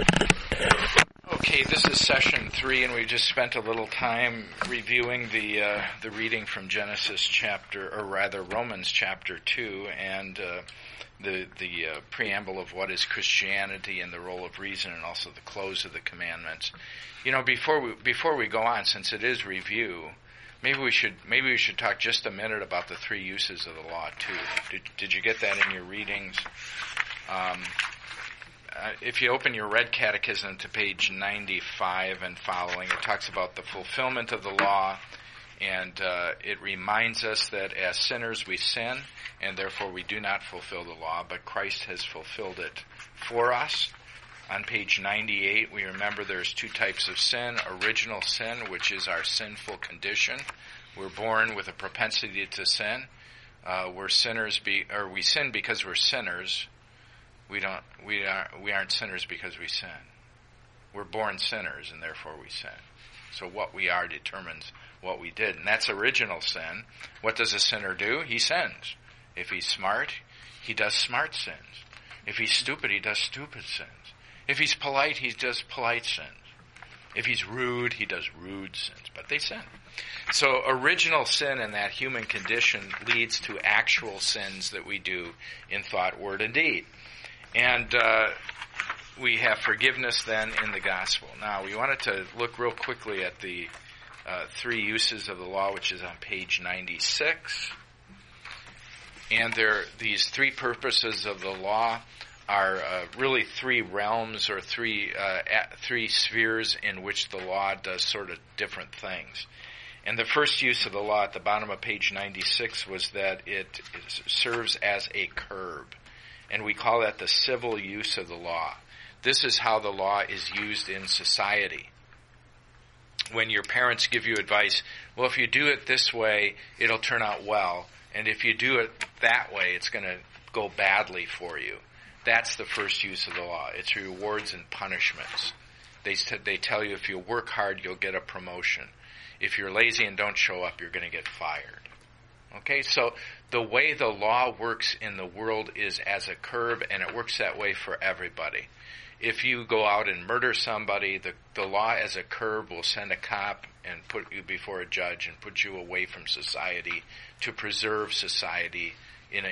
Okay, this is session 3, and we just spent a little time reviewing the reading from Romans chapter 2, and the preamble of what is Christianity and the role of reason, and also the close of the commandments. You know, before we go on, since it is review, maybe we should talk just a minute about the 3 uses of the law too. Did you get that in your readings? If you open your Red Catechism to page 95 and following, it talks about the fulfillment of the law, and it reminds us that as sinners we sin, and therefore we do not fulfill the law, but Christ has fulfilled it for us. On page 98, we remember there's 2 types of sin. Original sin, which is our sinful condition. We're born with a propensity to sin. We sin because we're sinners. We aren't sinners because we sin. We're born sinners, and therefore we sin. So what we are determines what we did, and that's original sin. What does a sinner do? He sins. If he's smart, he does smart sins. If he's stupid, he does stupid sins. If he's polite, he does polite sins. If he's rude, he does rude sins. But they sin. So original sin in that human condition leads to actual sins that we do in thought, word, and deed. And we have forgiveness then in the gospel. Now, we wanted to look real quickly at the 3 uses of the law, which is on page 96. And these 3 purposes of the law are really 3 realms or 3 spheres in which the law does sort of different things. And the first use of the law at the bottom of page 96 was that it serves as a curb. And we call that the civil use of the law. This is how the law is used in society. When your parents give you advice, well, if you do it this way, it'll turn out well. And if you do it that way, it's going to go badly for you. That's the first use of the law. It's rewards and punishments. They tell you if you work hard, you'll get a promotion. If you're lazy and don't show up, you're going to get fired. Okay, so the way the law works in the world is as a curb, and it works that way for everybody. If you go out and murder somebody, the law as a curb will send a cop and put you before a judge and put you away from society to preserve society in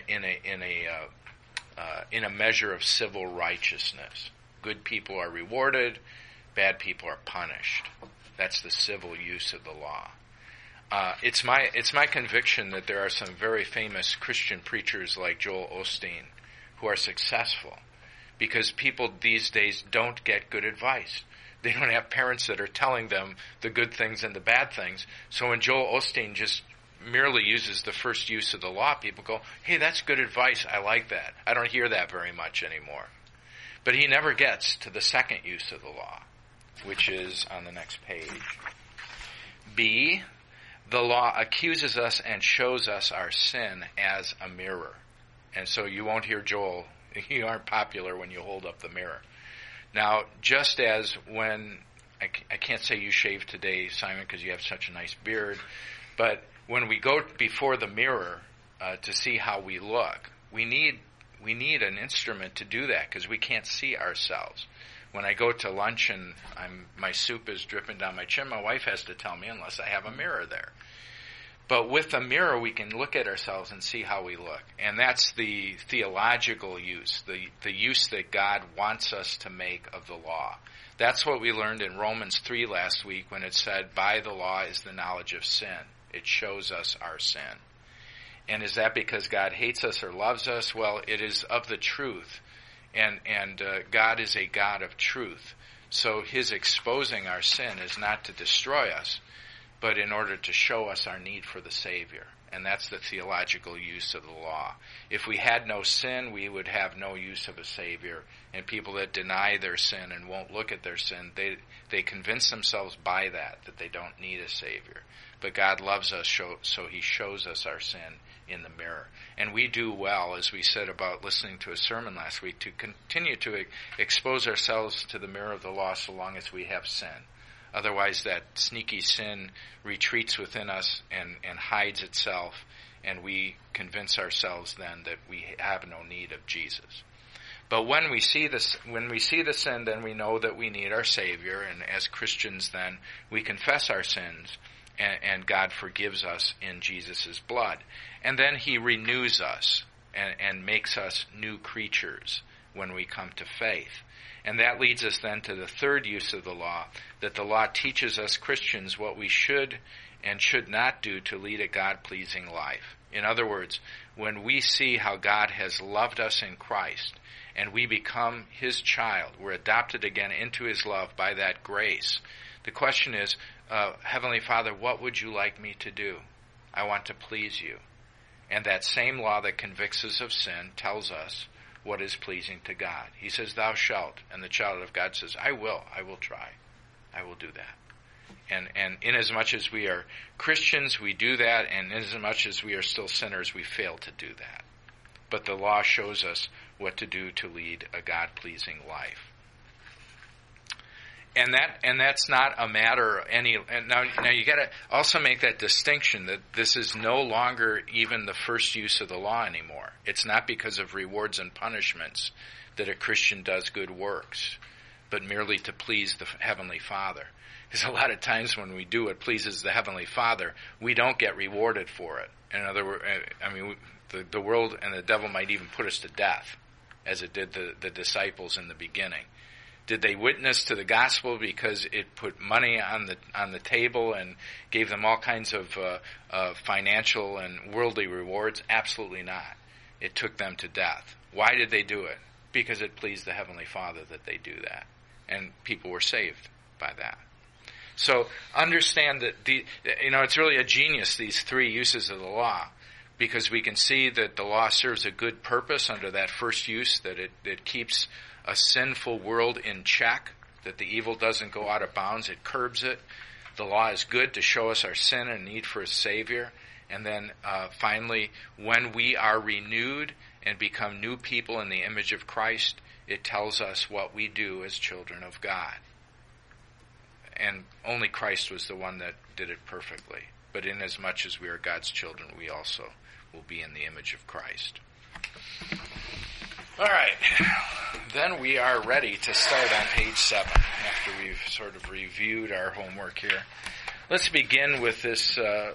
a measure of civil righteousness. Good people are rewarded, bad people are punished. That's the civil use of the law. It's my conviction that there are some very famous Christian preachers like Joel Osteen who are successful because people these days don't get good advice. They don't have parents that are telling them the good things and the bad things. So when Joel Osteen just merely uses the first use of the law, people go, hey, that's good advice. I like that. I don't hear that very much anymore. But he never gets to the second use of the law, which is on the next page. B, the law accuses us and shows us our sin as a mirror. And so you won't hear Joel. You aren't popular when you hold up the mirror. Now, just as when, I can't say you shaved today, Simon, because you have such a nice beard, but when we go before the mirror to see how we look, we need an instrument to do that because we can't see ourselves. When I go to lunch and my soup is dripping down my chin, my wife has to tell me unless I have a mirror there. But with a mirror, we can look at ourselves and see how we look. And that's the theological use, the use that God wants us to make of the law. That's what we learned in Romans 3 last week when it said, by the law is the knowledge of sin. It shows us our sin. And is that because God hates us or loves us? Well, it is of the truth. And God is a God of truth. So his exposing our sin is not to destroy us, but in order to show us our need for the Savior. And that's the theological use of the law. If we had no sin, we would have no use of a Savior. And people that deny their sin and won't look at their sin, they convince themselves by that they don't need a Savior. But God loves us, so he shows us our sin in the mirror. And we do well, as we said about listening to a sermon last week, to continue to expose ourselves to the mirror of the law so long as we have sin. Otherwise, that sneaky sin retreats within us and hides itself, and we convince ourselves then that we have no need of Jesus. But when we see the sin, then we know that we need our Savior, and as Christians then we confess our sins, and God forgives us in Jesus' blood. And then He renews us and makes us new creatures when we come to faith. And that leads us then to the third use of the law, that the law teaches us Christians what we should and should not do to lead a God-pleasing life. In other words, when we see how God has loved us in Christ, and we become His child, we're adopted again into His love by that grace. The question is, Heavenly Father, what would you like me to do? I want to please you. And that same law that convicts us of sin tells us what is pleasing to God. He says, thou shalt. And the child of God says, I will try. I will do that. And inasmuch as we are Christians, we do that, and inasmuch as we are still sinners, we fail to do that. But the law shows us what to do to lead a God-pleasing life. And that's not a matter any. And now you got to also make that distinction that this is no longer even the first use of the law anymore. It's not because of rewards and punishments that a Christian does good works, but merely to please the Heavenly Father. Because a lot of times when we do what pleases the Heavenly Father, we don't get rewarded for it. In other words, the world and the devil might even put us to death, as it did the disciples in the beginning. Did they witness to the gospel because it put money on the table and gave them all kinds of financial and worldly rewards? Absolutely not. It took them to death. Why did they do it? Because it pleased the Heavenly Father that they do that. And people were saved by that. So understand that it's really a genius, these three uses of the law, because we can see that the law serves a good purpose under that first use, that it keeps a sinful world in check, that the evil doesn't go out of bounds, it curbs it. The law is good to show us our sin and need for a Savior. And then finally, when we are renewed and become new people in the image of Christ, it tells us what we do as children of God. And only Christ was the one that did it perfectly. But inasmuch as we are God's children, we also will be in the image of Christ. All right. Then we are ready to start on page 7 after we've sort of reviewed our homework here. Let's begin with this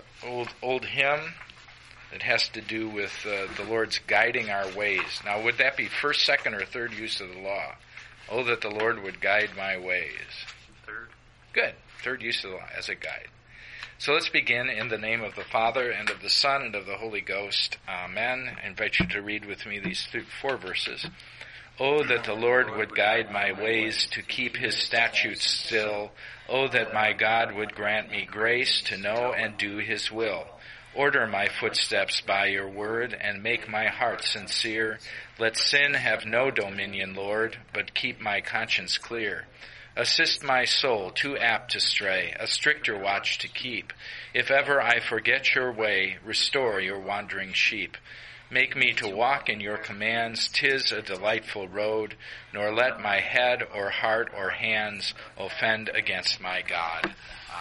old hymn that has to do with the Lord's guiding our ways. Now, would that be first, second, or third use of the law? Oh, that the Lord would guide my ways. Third. Good. Third use of the law as a guide. So let's begin in the name of the Father, and of the Son, and of the Holy Ghost. Amen. I invite you to read with me these 4 verses. Oh, that the Lord would guide my ways to keep His statutes still. Oh, that my God would grant me grace to know and do His will. Order my footsteps by your word, and make my heart sincere. Let sin have no dominion, Lord, but keep my conscience clear. Assist my soul, too apt to stray, a stricter watch to keep. If ever I forget your way, restore your wandering sheep. Make me to walk in your commands, 'tis a delightful road, nor let my head or heart or hands offend against my God.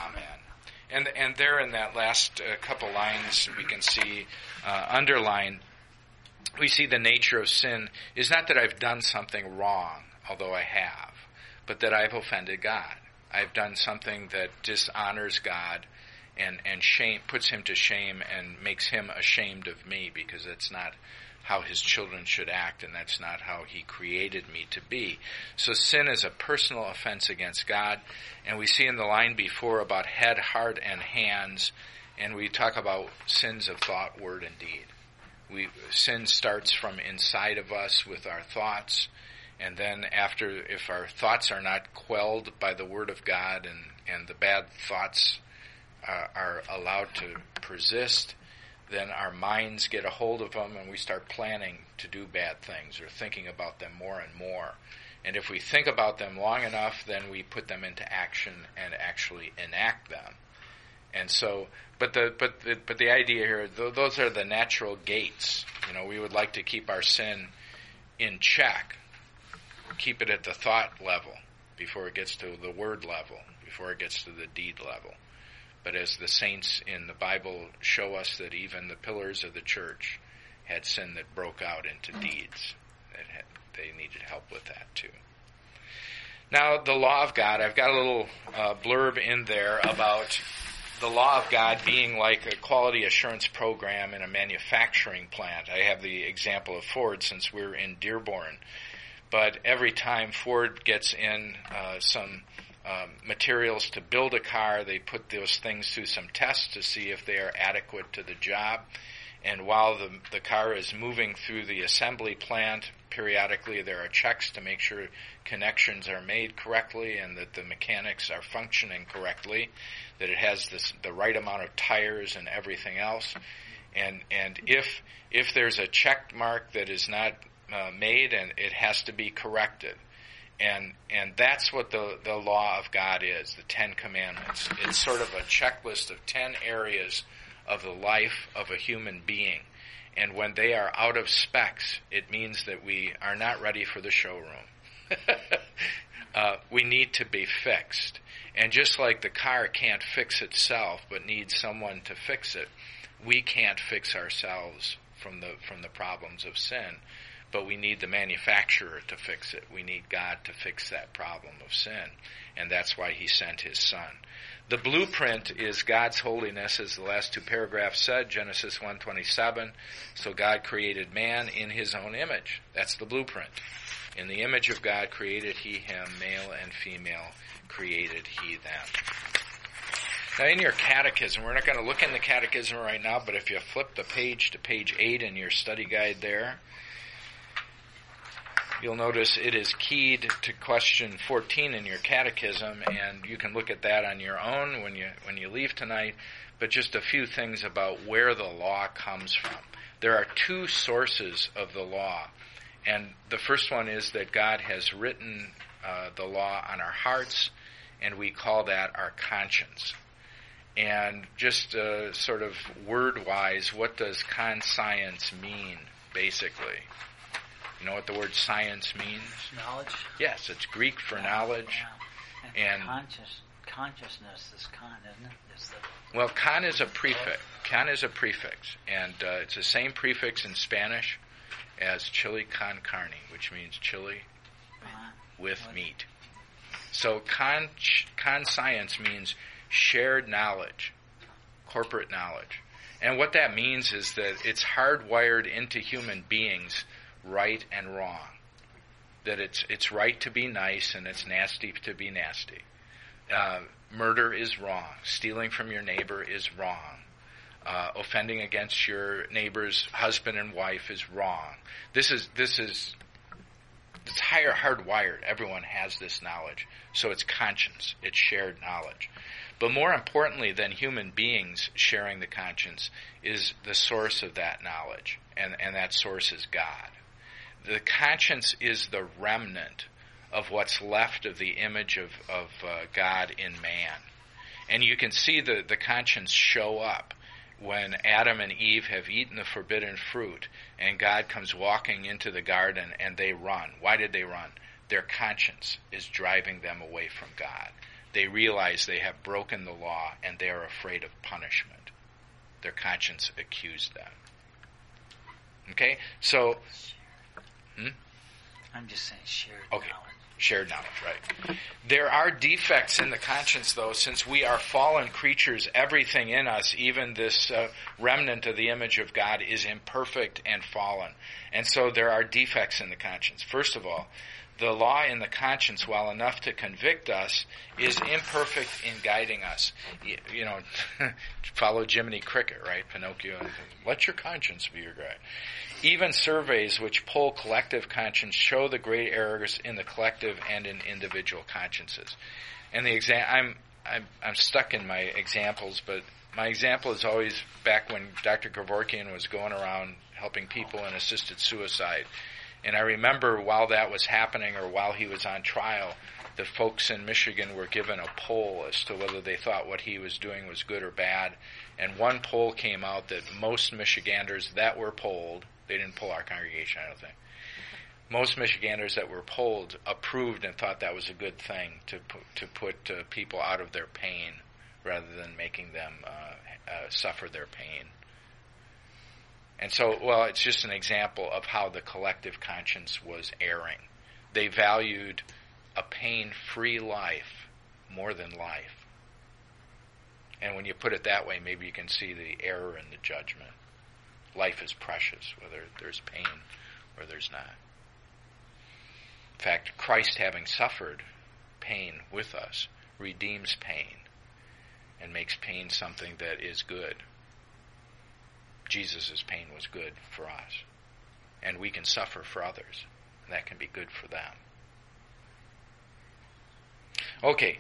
Amen. And there in that last couple lines we can see underlined, we see the nature of sin is not that I've done something wrong, although I have, but that I've offended God. I've done something that dishonors God and puts Him to shame and makes Him ashamed of me, because that's not how His children should act, and that's not how He created me to be. So sin is a personal offense against God, and we see in the line before about head, heart, and hands, and we talk about sins of thought, word, and deed. Sin starts from inside of us with our thoughts, and then if our thoughts are not quelled by the Word of God and the bad thoughts are allowed to persist, then our minds get a hold of them and we start planning to do bad things or thinking about them more and more. And if we think about them long enough, then we put them into action and actually enact them. And so, but the idea here, those are the natural gates. We would like to keep our sin in check. Keep it at the thought level before it gets to the word level, before it gets to the deed level. But as the saints in the Bible show us, that even the pillars of the church had sin that broke out into deeds, that they needed help with that too. Now, the law of God, I've got a little blurb in there about the law of God being like a quality assurance program in a manufacturing plant. I have the example of Ford since we're in Dearborn. But every time Ford gets in some materials to build a car, they put those things through some tests to see if they are adequate to the job. And while the car is moving through the assembly plant, periodically there are checks to make sure connections are made correctly and that the mechanics are functioning correctly, that it has the right amount of tires and everything else. And if there's a check mark that is not made, and it has to be corrected. And that's what the law of God is, the Ten Commandments. It's sort of a checklist of 10 areas of the life of a human being. And when they are out of specs, it means that we are not ready for the showroom. We need to be fixed. And just like the car can't fix itself but needs someone to fix it, we can't fix ourselves from the problems of sin. But we need the manufacturer to fix it. We need God to fix that problem of sin. And that's why he sent his Son. The blueprint is God's holiness, as the last two paragraphs said, Genesis 1:27. So God created man in his own image. That's the blueprint. In the image of God created he him, male and female created he them. Now in your catechism, we're not going to look in the catechism right now, but if you flip the page to page 8 in your study guide there, you'll notice it is keyed to question 14 in your catechism, and you can look at that on your own when you leave tonight. But just a few things about where the law comes from. There are two sources of the law, and the first one is that God has written the law on our hearts, and we call that our conscience. And just sort of word-wise, what does conscience mean, basically? You know what the word science means? Knowledge. Yes, it's Greek for knowledge. Yeah. And consciousness is con, isn't it? Well, con is a prefix. Con is a prefix, and it's the same prefix in Spanish as chili con carne, which means chili with meat. So conscience means shared knowledge, corporate knowledge. And what that means is that it's hardwired into human beings, right and wrong. That it's right to be nice and it's nasty to be nasty. Murder is wrong. Stealing from your neighbor is wrong. Offending against your neighbor's husband and wife is wrong. This is it's hardwired. Everyone has this knowledge. So it's conscience. It's shared knowledge. But more importantly than human beings sharing the conscience is the source of that knowledge. And that source is God. The conscience is the remnant of what's left of the image of God in man. And you can see the conscience show up when Adam and Eve have eaten the forbidden fruit and God comes walking into the garden and they run. Why did they run? Their conscience is driving them away from God. They realize they have broken the law and they are afraid of punishment. Their conscience accused them. Okay? So... I'm just saying shared knowledge. Shared knowledge, right. There are defects in the conscience, though, since we are fallen creatures. Everything in us, even this remnant of the image of God, is imperfect and fallen. And so there are defects in the conscience. First of all, the law in the conscience, while enough to convict us, is imperfect in guiding us. You know, follow Jiminy Cricket, right? Pinocchio. Let your conscience be your guide. Even surveys which poll collective conscience show the great errors in the collective and in individual consciences. And I'm stuck in my examples, but my example is always back when Dr. Kevorkian was going around helping people in assisted suicide. And I remember while that was happening or while he was on trial, the folks in Michigan were given a poll as to whether they thought what he was doing was good or bad. And one poll came out that most Michiganders that were polled, they didn't poll our congregation, I don't think, most Michiganders that were polled approved and thought that was a good thing to put people out of their pain rather than making them suffer their pain. And so, well, it's just an example of how the collective conscience was erring. They valued a pain-free life more than life. And when you put it that way, maybe you can see the error in the judgment. Life is precious, whether there's pain or there's not. In fact, Christ, having suffered pain with us, redeems pain and makes pain something that is good. Jesus' pain was good for us. And we can suffer for others. And that can be good for them. Okay.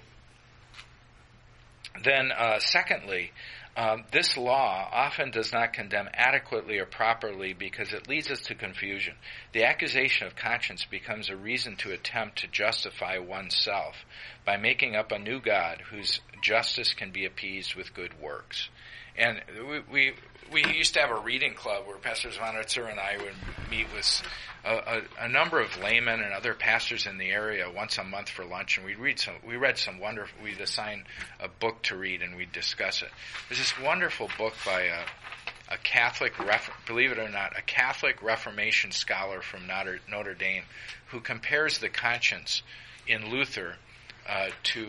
Then, secondly, this law often does not condemn adequately or properly because it leads us to confusion. The accusation of conscience becomes a reason to attempt to justify oneself by making up a new God whose justice can be appeased with good works. And we used to have a reading club where Pastor Zvanitzer and I would meet with a number of laymen and other pastors in the area once a month for lunch, and we'd assign a book to read and we'd discuss it. There's this wonderful book by a Catholic, believe it or not, a Catholic Reformation scholar from Notre Dame who compares the conscience in Luther to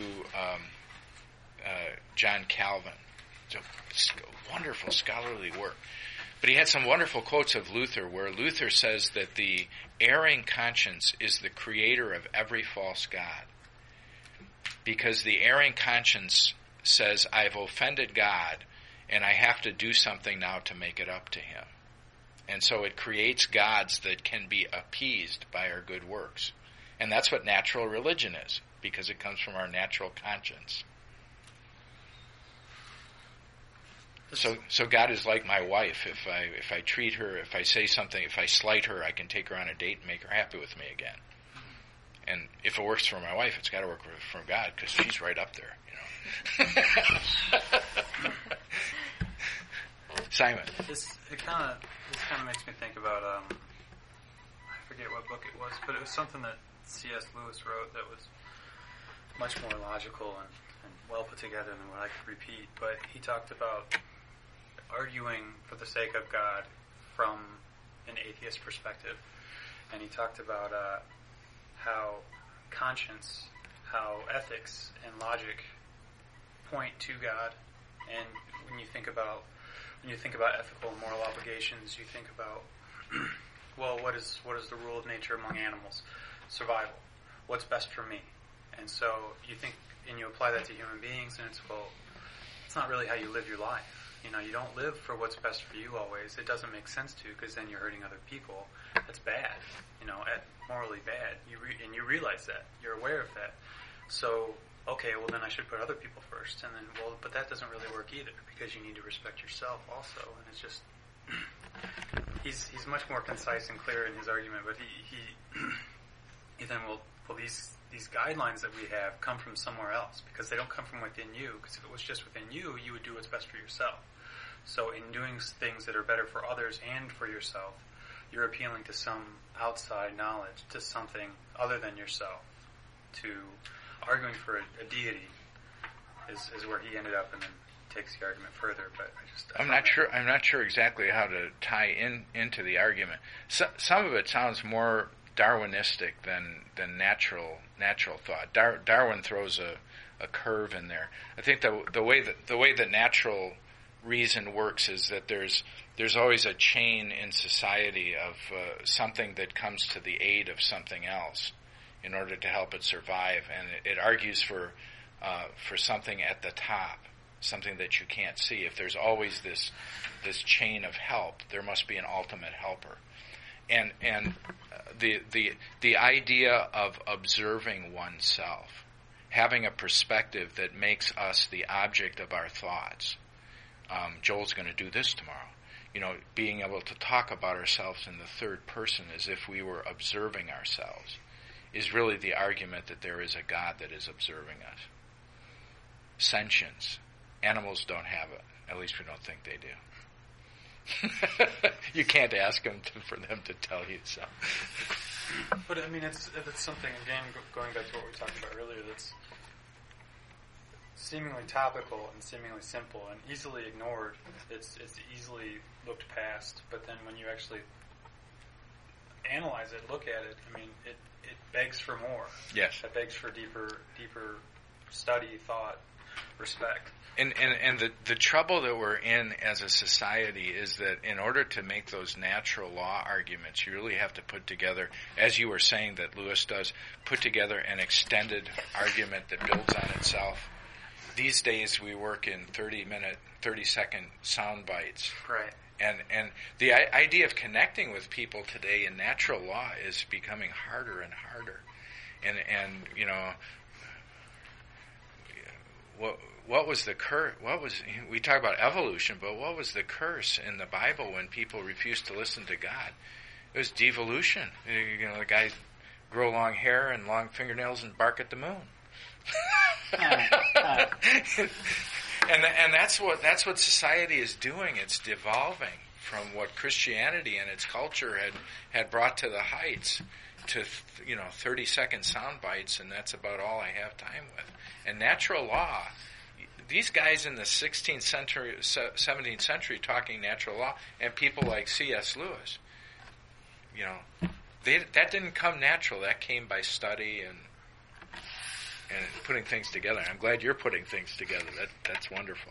John Calvin. It's a wonderful scholarly work. But he had some wonderful quotes of Luther where Luther says that the erring conscience is the creator of every false god. Because the erring conscience says, I've offended God and I have to do something now to make it up to him. And so it creates gods that can be appeased by our good works. And that's what natural religion is, because it comes from our natural conscience. So God is like my wife. If I treat her, if I say something, if I slight her, I can take her on a date and make her happy with me again. And if it works for my wife, it's got to work for God because she's right up there, you know. Simon. This kind of makes me think about I forget what book it was, but it was something that C.S. Lewis wrote that was much more logical and well put together than what I could repeat. But he talked about arguing for the sake of God from an atheist perspective. And he talked about how conscience, how ethics and logic point to God. And when you think about ethical and moral obligations, you think about, well, what is the rule of nature among animals? Survival. What's best for me? And so you think, and you apply that to human beings, and it's not really how you live your life. You know, you don't live for what's best for you always. It doesn't make sense to, because then you're hurting other people. That's bad. You know, morally bad. And you realize that. You're aware of that. So, okay, well then I should put other people first. And then, but that doesn't really work either, because you need to respect yourself also. And it's just, he's much more concise and clear in his argument, but he then will, well, these guidelines that we have come from somewhere else, because they don't come from within you, because if it was just within you, you would do what's best for yourself. So in doing things that are better for others and for yourself, you're appealing to some outside knowledge, to something other than yourself. To arguing for a deity is where he ended up, and then takes the argument further. But I'm not sure exactly how to tie into the argument. Some of it sounds more Darwinistic than natural thought. Darwin throws a curve in there. I think the way that natural reason works is that there's always a chain in society of something that comes to the aid of something else in order to help it survive, and it argues for something at the top, something that you can't see. If there's always this chain of help, there must be an ultimate helper. And the idea of observing oneself, having a perspective that makes us the object of our thoughts. Joel's going to do this tomorrow. You know, being able to talk about ourselves in the third person as if we were observing ourselves is really the argument that there is a God that is observing us. Sentience. Animals don't have it. At least we don't think they do. You can't ask them for them to tell you so. But I mean, it's something, again, going back to what we talked about earlier, that's seemingly topical and seemingly simple and easily ignored. It's easily looked past. But then when you actually analyze it, look at it, I mean, it begs for more. Yes. It begs for deeper study, thought, respect. And the trouble that we're in as a society is that in order to make those natural law arguments, you really have to put together, as you were saying that Lewis does, put together an extended argument that builds on itself. These days we work in 30-second sound bites. Right. And the idea of connecting with people today in natural law is becoming harder and harder. And you know, what was the curse? We talk about evolution, but what was the curse in the Bible when people refused to listen to God? It was devolution. You know, the guys grow long hair and long fingernails and bark at the moon. And that's what society is doing. It's devolving from what Christianity and its culture had brought to the heights to 30-second sound bites, and that's about all I have time with. And natural law, these guys in the 16th century, 17th century talking natural law, and people like C.S. Lewis, that didn't come natural. That came by study and putting things together. I'm glad you're putting things together. That's wonderful.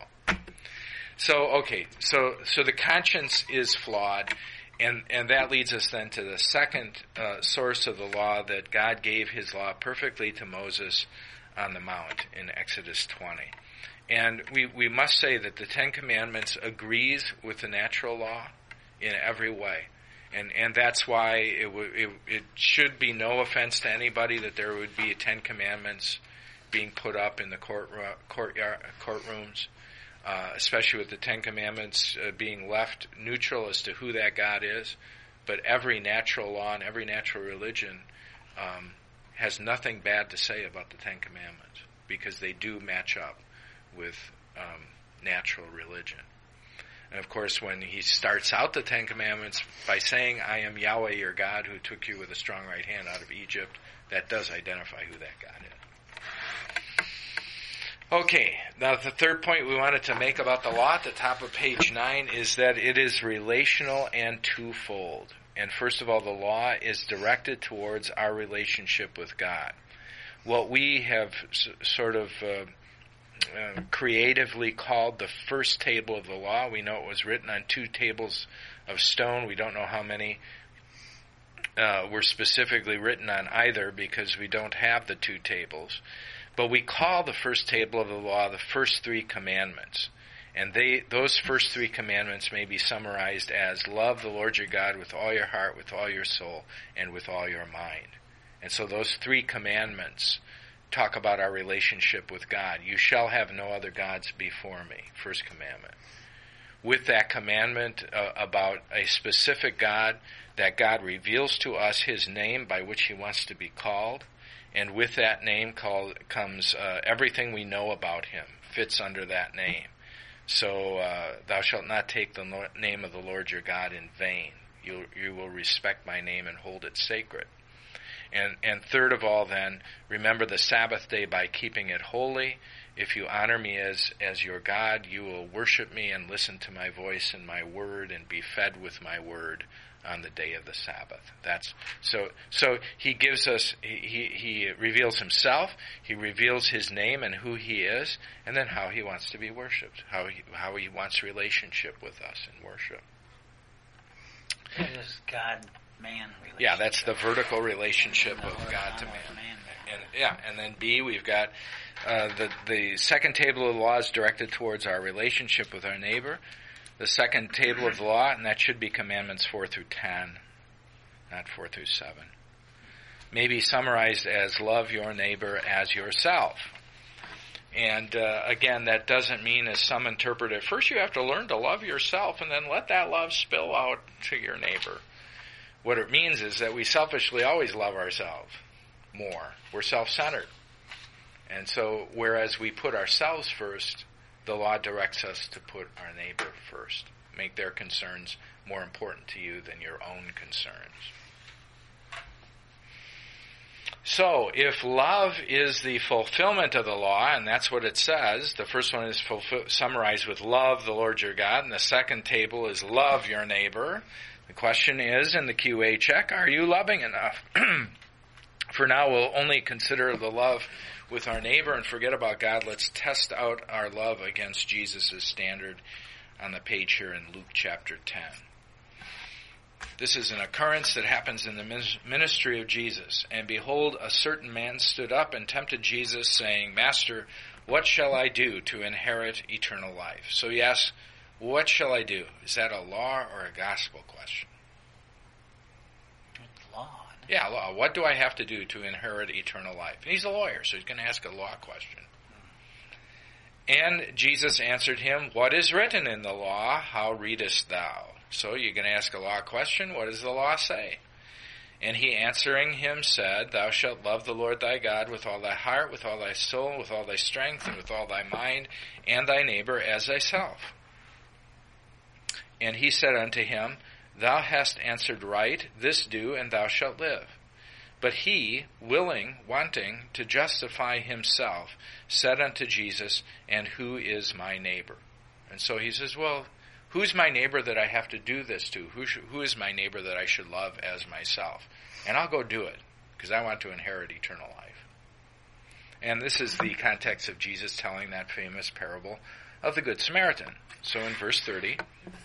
So the conscience is flawed, and that leads us then to the second source of the law, that God gave His law perfectly to Moses on the Mount in Exodus 20. And we must say that the Ten Commandments agrees with the natural law in every way. And that's why it should be no offense to anybody that there would be 10 commandments being put up in the courtrooms, especially with the 10 commandments being left neutral as to who that God is. But every natural law and every natural religion has nothing bad to say about the 10 commandments, because they do match up with natural religion. And of course, when he starts out the Ten Commandments by saying, I am Yahweh your God who took you with a strong right hand out of Egypt, that does identify who that God is. Okay, now the third point we wanted to make about the law at the top of page 9 is that it is relational and twofold. And first of all, the law is directed towards our relationship with God. What we have sort of creatively called the first table of the law. We know it was written on 2 tables of stone. We don't know how many were specifically written on either, because we don't have the 2 tables. But we call the first table of the law the first 3 commandments. And those first 3 commandments may be summarized as love the Lord your God with all your heart, with all your soul, and with all your mind. And so those 3 commandments talk about our relationship with God. You shall have no other gods before me, first commandment. With that commandment about a specific God, that God reveals to us His name by which He wants to be called, and with that name comes everything we know about Him, fits under that name. So thou shalt not take the name of the Lord your God in vain. You will respect my name and hold it sacred. And third of all, then, remember the Sabbath day by keeping it holy. If you honor me as your God, you will worship me and listen to my voice and my word and be fed with my word on the day of the Sabbath. So he gives us, he reveals himself, he reveals his name and who he is, and then how he wants to be worshipped, how he wants relationship with us in worship. It is God-man relationship. Yeah, that's the vertical relationship of God to man. And then B, we've got the second table of the law is directed towards our relationship with our neighbor. The second table of the law, and that should be commandments 4 through 10, not 4 through 7, may be summarized as love your neighbor as yourself. And again, that doesn't mean, as some interpret it, first you have to learn to love yourself and then let that love spill out to your neighbor. What it means is that we selfishly always love ourselves more. We're self-centered. And so, whereas we put ourselves first, the law directs us to put our neighbor first. Make their concerns more important to you than your own concerns. So, if love is the fulfillment of the law, and that's what it says, the first one is summarized with love the Lord your God, and the second table is love your neighbor. The question is, in the QA check, are you loving enough? For now, we'll only consider the love with our neighbor and forget about God. Let's test out our love against Jesus' standard on the page here in Luke chapter 10. This is an occurrence that happens in the ministry of Jesus. And behold, a certain man stood up and tempted Jesus, saying, Master, what shall I do to inherit eternal life? So he asks, what shall I do? Is that a law or a gospel question? Law. Yeah, law. What do I have to do to inherit eternal life? And he's a lawyer, so he's going to ask a law question. And Jesus answered him, What is written in the law? How readest thou? So you're going to ask a law question. What does the law say? And he answering him said, Thou shalt love the Lord thy God with all thy heart, with all thy soul, with all thy strength, and with all thy mind, and thy neighbor as thyself. And he said unto him, Thou hast answered right, this do, and thou shalt live. But he, wanting to justify himself, said unto Jesus, And who is my neighbor? And so he says, well, who's my neighbor that I have to do this to? Who is my neighbor that I should love as myself? And I'll go do it, because I want to inherit eternal life. And this is the context of Jesus telling that famous parable of the Good Samaritan. So in verse 30,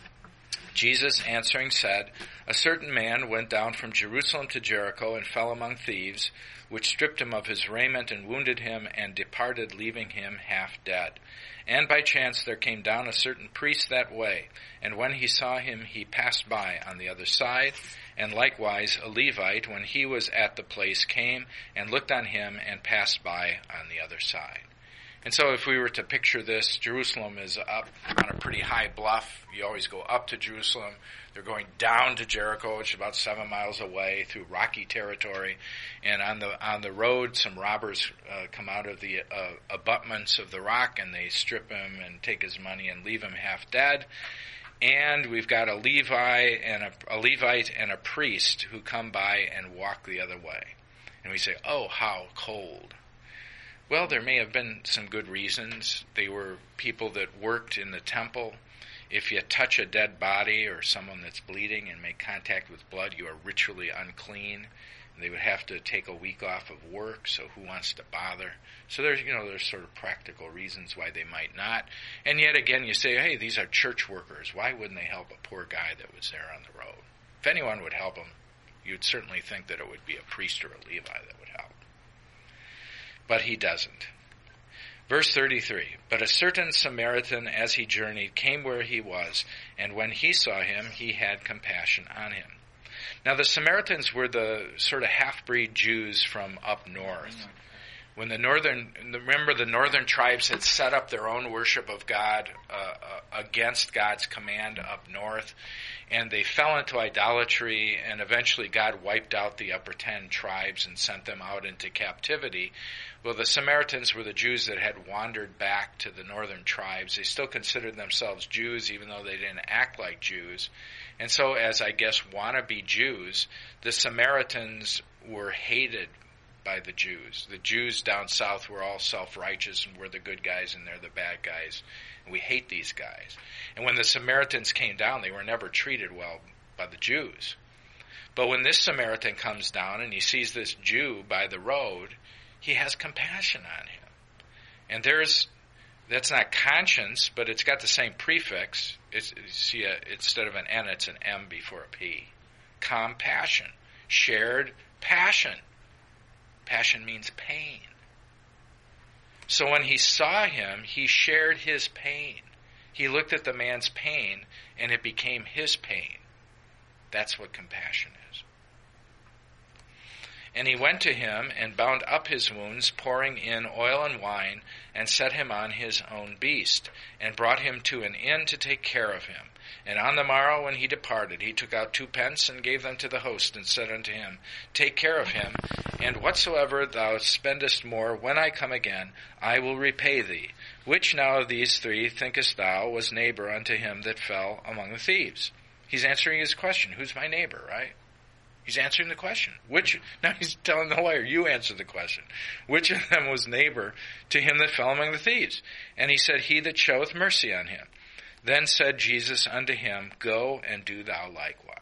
Jesus answering said, A certain man went down from Jerusalem to Jericho and fell among thieves, which stripped him of his raiment and wounded him and departed, leaving him half dead. And by chance there came down a certain priest that way, and when he saw him, he passed by on the other side. And likewise a Levite, when he was at the place, came and looked on him and passed by on the other side. And so if we were to picture this, Jerusalem is up on a pretty high bluff. You always go up to Jerusalem. They're going down to Jericho, which is about 7 miles away, through rocky territory. And on the road, some robbers come out of the abutments of the rock, and they strip him and take his money and leave him half dead. And we've got a Levite and a priest who come by and walk the other way. And we say, oh, how cold. Well, there may have been some good reasons. They were people that worked in the temple. If you touch a dead body or someone that's bleeding and make contact with blood, you are ritually unclean. And they would have to take a week off of work, so who wants to bother? So there's sort of practical reasons why they might not. And yet again, you say, hey, these are church workers. Why wouldn't they help a poor guy that was there on the road? If anyone would help him, you'd certainly think that it would be a priest or a Levi that would help. But he doesn't. Verse 33, But a certain Samaritan, as he journeyed, came where he was, and when he saw him, he had compassion on him. Now the Samaritans were the sort of half-breed Jews from up north. When the northern tribes had set up their own worship of God against God's command up north, and they fell into idolatry, and eventually God wiped out the upper 10 tribes and sent them out into captivity. Well, the Samaritans were the Jews that had wandered back to the northern tribes. They still considered themselves Jews, even though they didn't act like Jews. And so, as I guess wannabe Jews, the Samaritans were hated by the Jews. The Jews down south were all self-righteous, and we're the good guys and they're the bad guys. And we hate these guys. And when the Samaritans came down, they were never treated well by the Jews. But when this Samaritan comes down and he sees this Jew by the road, he has compassion on him. And that's not conscience, but it's got the same prefix. Instead of an N, it's an M before a P. Compassion. Shared passion. Passion means pain. So when he saw him, he shared his pain. He looked at the man's pain, and it became his pain. That's what compassion is. And he went to him and bound up his wounds, pouring in oil and wine, and set him on his own beast, and brought him to an inn to take care of him. And on the morrow when he departed, he took out 2 pence and gave them to the host, and said unto him, Take care of him, and whatsoever thou spendest more, when I come again, I will repay thee. Which now of these 3 thinkest thou was neighbor unto him that fell among the thieves? He's answering his question, who's my neighbor, right? He's answering the question. Now he's telling the lawyer, you answer the question. Which of them was neighbor to him that fell among the thieves? And he said, he that showeth mercy on him. Then said Jesus unto him, go and do thou likewise.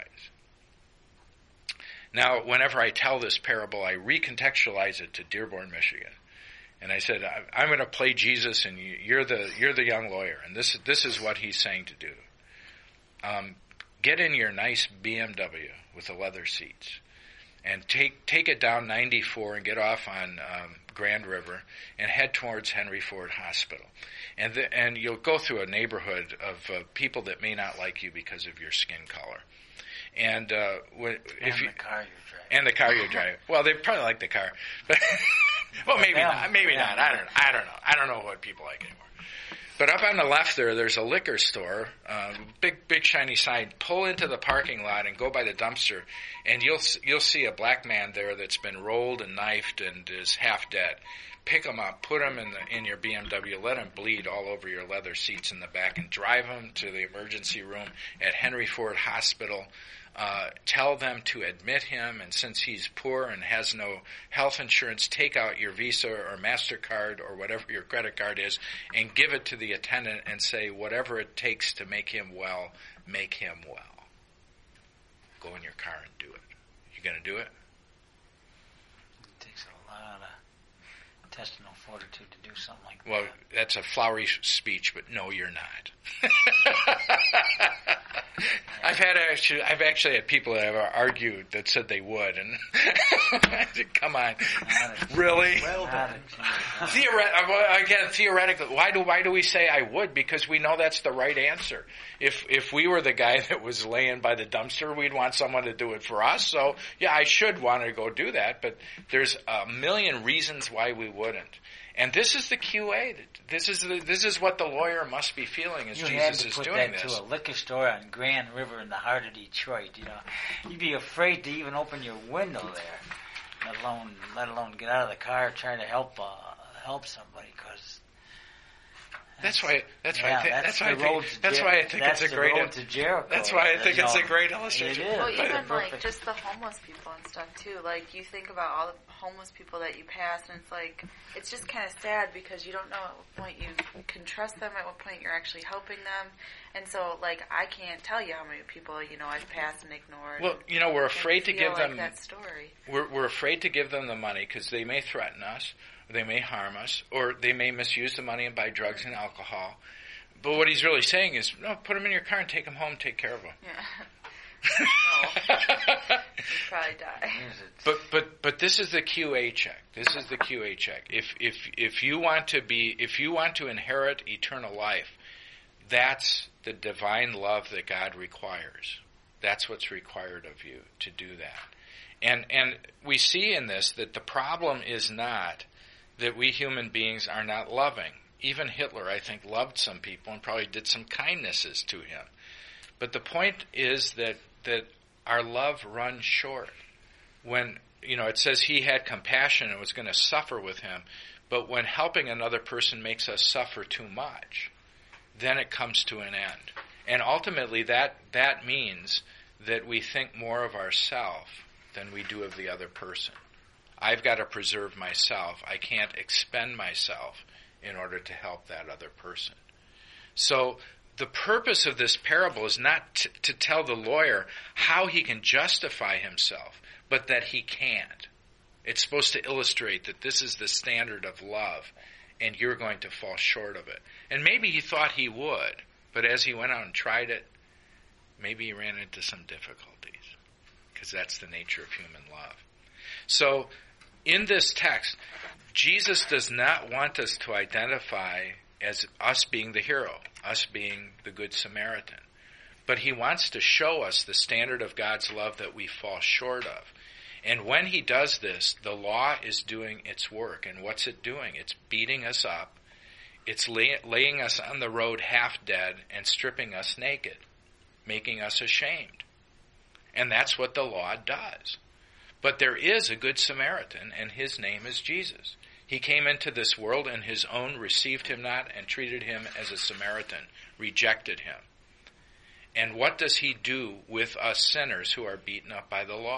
Now, whenever I tell this parable, I recontextualize it to Dearborn, Michigan. And I said, I'm going to play Jesus, and you're the young lawyer. And this is what he's saying to do. Get in your nice BMW with the leather seats, and take it down 94 and get off on Grand River and head towards Henry Ford Hospital. And you'll go through a neighborhood of people that may not like you because of your skin color. And the car you drive. And the car you drive. Well, they probably like the car. Well, maybe not. Maybe not. I don't know. I don't know what people like anymore. But up on the left there's a liquor store, big shiny sign. Pull into the parking lot and go by the dumpster, and you'll see a black man there that's been rolled and knifed and is half dead. Pick him up, put him in your BMW, let him bleed all over your leather seats in the back, and drive him to the emergency room at Henry Ford Hospital. Tell them to admit him, and since he's poor and has no health insurance, take out your Visa or MasterCard or whatever your credit card is and give it to the attendant and say, whatever it takes to make him well, make him well. Go in your car and do it. You going to do it? It takes a lot of intestinal fortitude to do something like that. Well, that's a flowery speech, but no, you're not. I've actually had people that have argued that said they would, and I said, come on, really? Well done. Theoretically, why do we say I would? Because we know that's the right answer. If we were the guy that was laying by the dumpster, we'd want someone to do it for us. So yeah, I should want to go do that, but there's a million reasons why we wouldn't. And this is the QA. This is what the lawyer must be feling as Jesus is doing this. You had to put that to a liquor store on Grand River in the heart of Detroit. You know, you'd be afraid to even open your window there, let alone get out of the car trying to help somebody. Because that's why I think it's a great. Road to Jericho. That's why I think it's a great illustration. It is. Well, even like just the homeless people and stuff too. Like you think about all the homeless people that you pass, and it's like it's just kind of sad because you don't know at what point you can trust them, at what point you're actually helping them, and so like I can't tell you how many people I've passed and ignored. Well, we're afraid to give them that story. We're afraid to give them the money because they may threaten us. They may harm us, or they may misuse the money and buy drugs and alcohol. But what he's really saying is, no, put them in your car and take them home, take care of them. Yeah. No. You'd probably die. But this is the QA check. This is the QA check. If you want to inherit eternal life, that's the divine love that God requires. That's what's required of you to do that. And we see in this that the problem is not that we human beings are not loving. Even Hitler, I think, loved some people and probably did some kindnesses to him. But the point is that our love runs short. When, it says he had compassion and was going to suffer with him, but when helping another person makes us suffer too much, then it comes to an end. And ultimately that means that we think more of ourselves than we do of the other person. I've got to preserve myself. I can't expend myself in order to help that other person. So the purpose of this parable is not to tell the lawyer how he can justify himself, but that he can't. It's supposed to illustrate that this is the standard of love, and you're going to fall short of it. And maybe he thought he would, but as he went out and tried it, maybe he ran into some difficulties, because that's the nature of human love. So in this text, Jesus does not want us to identify as us being the hero, us being the Good Samaritan. But he wants to show us the standard of God's love that we fall short of. And when he does this, the law is doing its work. And what's it doing? It's beating us up. It's laying us on the road half dead and stripping us naked, making us ashamed. And that's what the law does. But there is a Good Samaritan, and his name is Jesus. He came into this world, and his own received him not and treated him as a Samaritan, rejected him. And what does he do with us sinners who are beaten up by the law?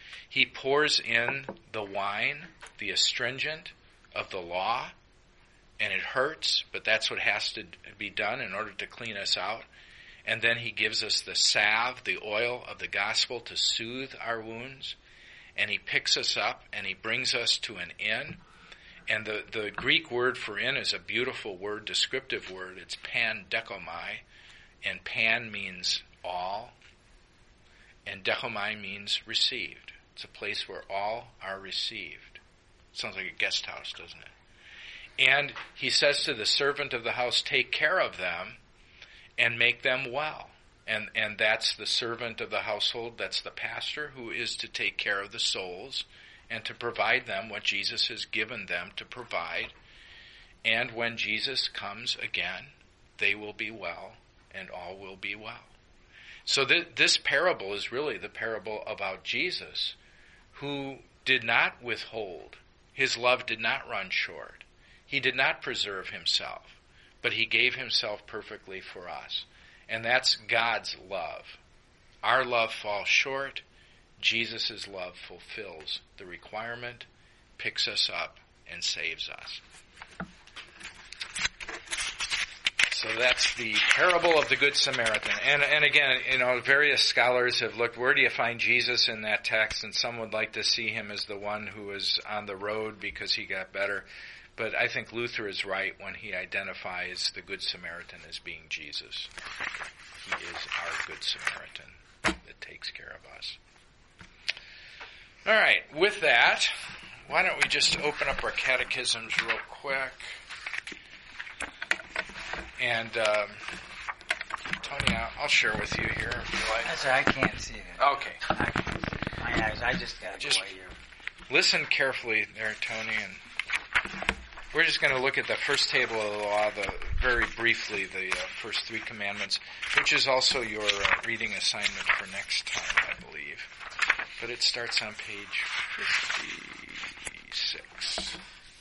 He pours in the wine, the astringent of the law, and it hurts, but that's what has to be done in order to clean us out. And then he gives us the salve, the oil of the gospel to soothe our wounds. And he picks us up and he brings us to an inn. And the Greek word for inn is a beautiful word, descriptive word. It's pandekomai. And pan means all. And dekomai means received. It's a place where all are received. Sounds like a guest house, doesn't it? And he says to the servant of the house, take care of them and make them well. And that's the servant of the household, that's the pastor, who is to take care of the souls and to provide them what Jesus has given them to provide. And when Jesus comes again, they will be well and all will be well. So this parable is really the parable about Jesus, who did not withhold. His love did not run short. He did not preserve himself, but he gave himself perfectly for us. And that's God's love. Our love falls short. Jesus' love fulfills the requirement, picks us up, and saves us. So that's the parable of the Good Samaritan. And again, various scholars have looked, where do you find Jesus in that text? And some would like to see him as the one who was on the road because he got better. But I think Luther is right when he identifies the Good Samaritan as being Jesus. He is our Good Samaritan that takes care of us. All right, with that, why don't we just open up our catechisms real quick. And, Tony, I'll share with you here if you like. That's right, I can't see it. Okay. My eyes, I just got to go here. Listen carefully there, Tony, and we're just going to look at the first table of the law, very briefly, the first 3 commandments, which is also your reading assignment for next time, I believe. But it starts on page 56.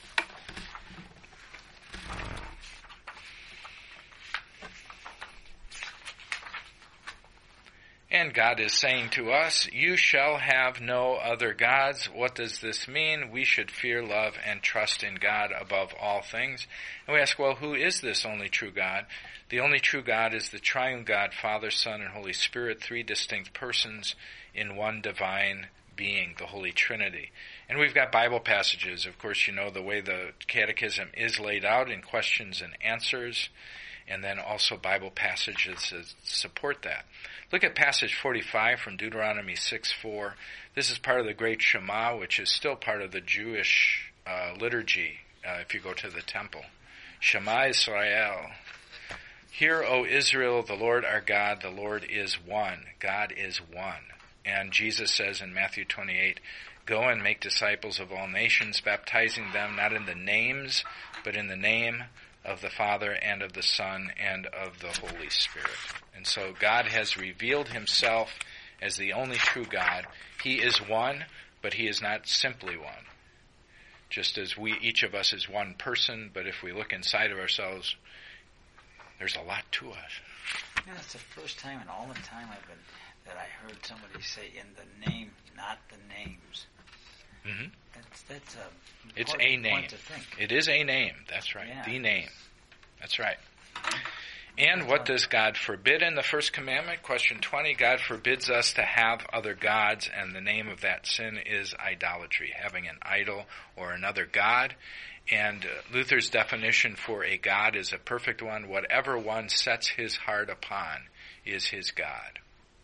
And God is saying to us, you shall have no other gods. What does this mean? We should fear, love, and trust in God above all things. And we ask, well, who is this only true God? The only true God is the triune God, Father, Son, and Holy Spirit, 3 distinct persons in one divine being, the Holy Trinity. And we've got Bible passages. Of course, you know the way the catechism is laid out in questions and answers, and then also Bible passages that support that. Look at passage 45 from Deuteronomy 6:4. This is part of the great Shema, which is still part of the Jewish liturgy if you go to the temple. Shema Israel. Hear, O Israel, the Lord our God, the Lord is one. God is one. And Jesus says in Matthew 28, go and make disciples of all nations, baptizing them not in the names, but in the name of the Father and of the Son and of the Holy Spirit. And so God has revealed himself as the only true God. He is one, but he is not simply one. Just as each of us is one person, but if we look inside of ourselves, there's a lot to us. Yeah, it's the first time in all the time that I heard somebody say in the name, not the names. Mm-hmm. That's a it's a name. Point to think. It is a name. That's right. Yeah. The name. That's right. And what does God forbid in the first commandment? Question 20. God forbids us to have other gods, and the name of that sin is idolatry, having an idol or another god. And Luther's definition for a god is a perfect one. Whatever one sets his heart upon is his God.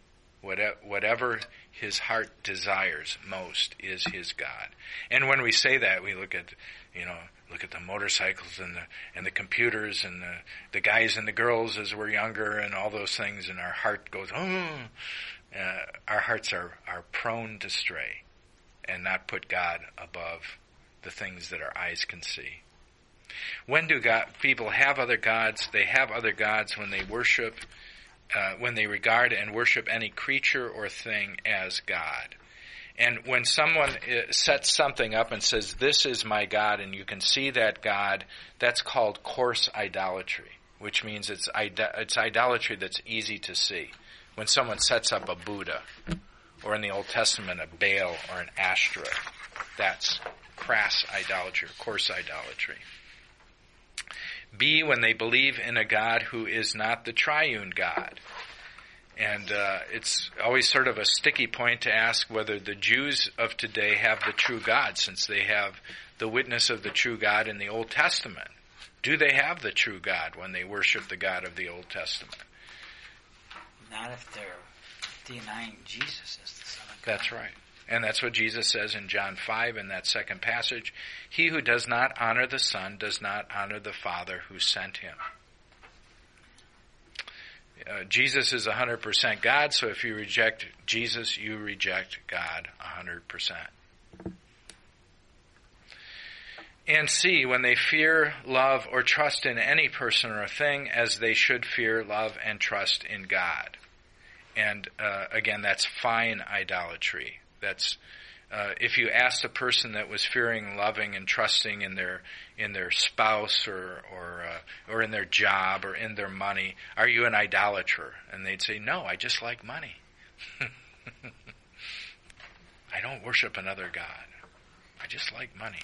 Whatever his heart desires most is his God. And when we say that, we look at the motorcycles and the computers and the guys and the girls as we're younger and all those things, and our heart goes, our hearts are prone to stray and not put God above the things that our eyes can see. When do people have other gods? They have other gods when they worship, when they regard and worship any creature or thing as God. And when someone sets something up and says, this is my God, and you can see that God, that's called coarse idolatry, which means it's idolatry that's easy to see. When someone sets up a Buddha or in the Old Testament, a Baal or an Ashtoreth. That's crass idolatry, or coarse idolatry. B, when they believe in a God who is not the triune God. And it's always sort of a sticky point to ask whether the Jews of today have the true God, since they have the witness of the true God in the Old Testament. Do they have the true God when they worship the God of the Old Testament? Not if they're denying Jesus as the Son of God. That's right. And that's what Jesus says in John 5 in that second passage. He who does not honor the Son does not honor the Father who sent him. Jesus is 100% God, so if you reject Jesus, you reject God 100%. And C, when they fear, love, or trust in any person or thing as they should fear, love, and trust in God. And again, that's fine idolatry. That's if you asked a person that was fearing, loving, and trusting in their spouse or in their job or in their money, are you an idolater? And they'd say, no, I just like money. I don't worship another God. I just like money.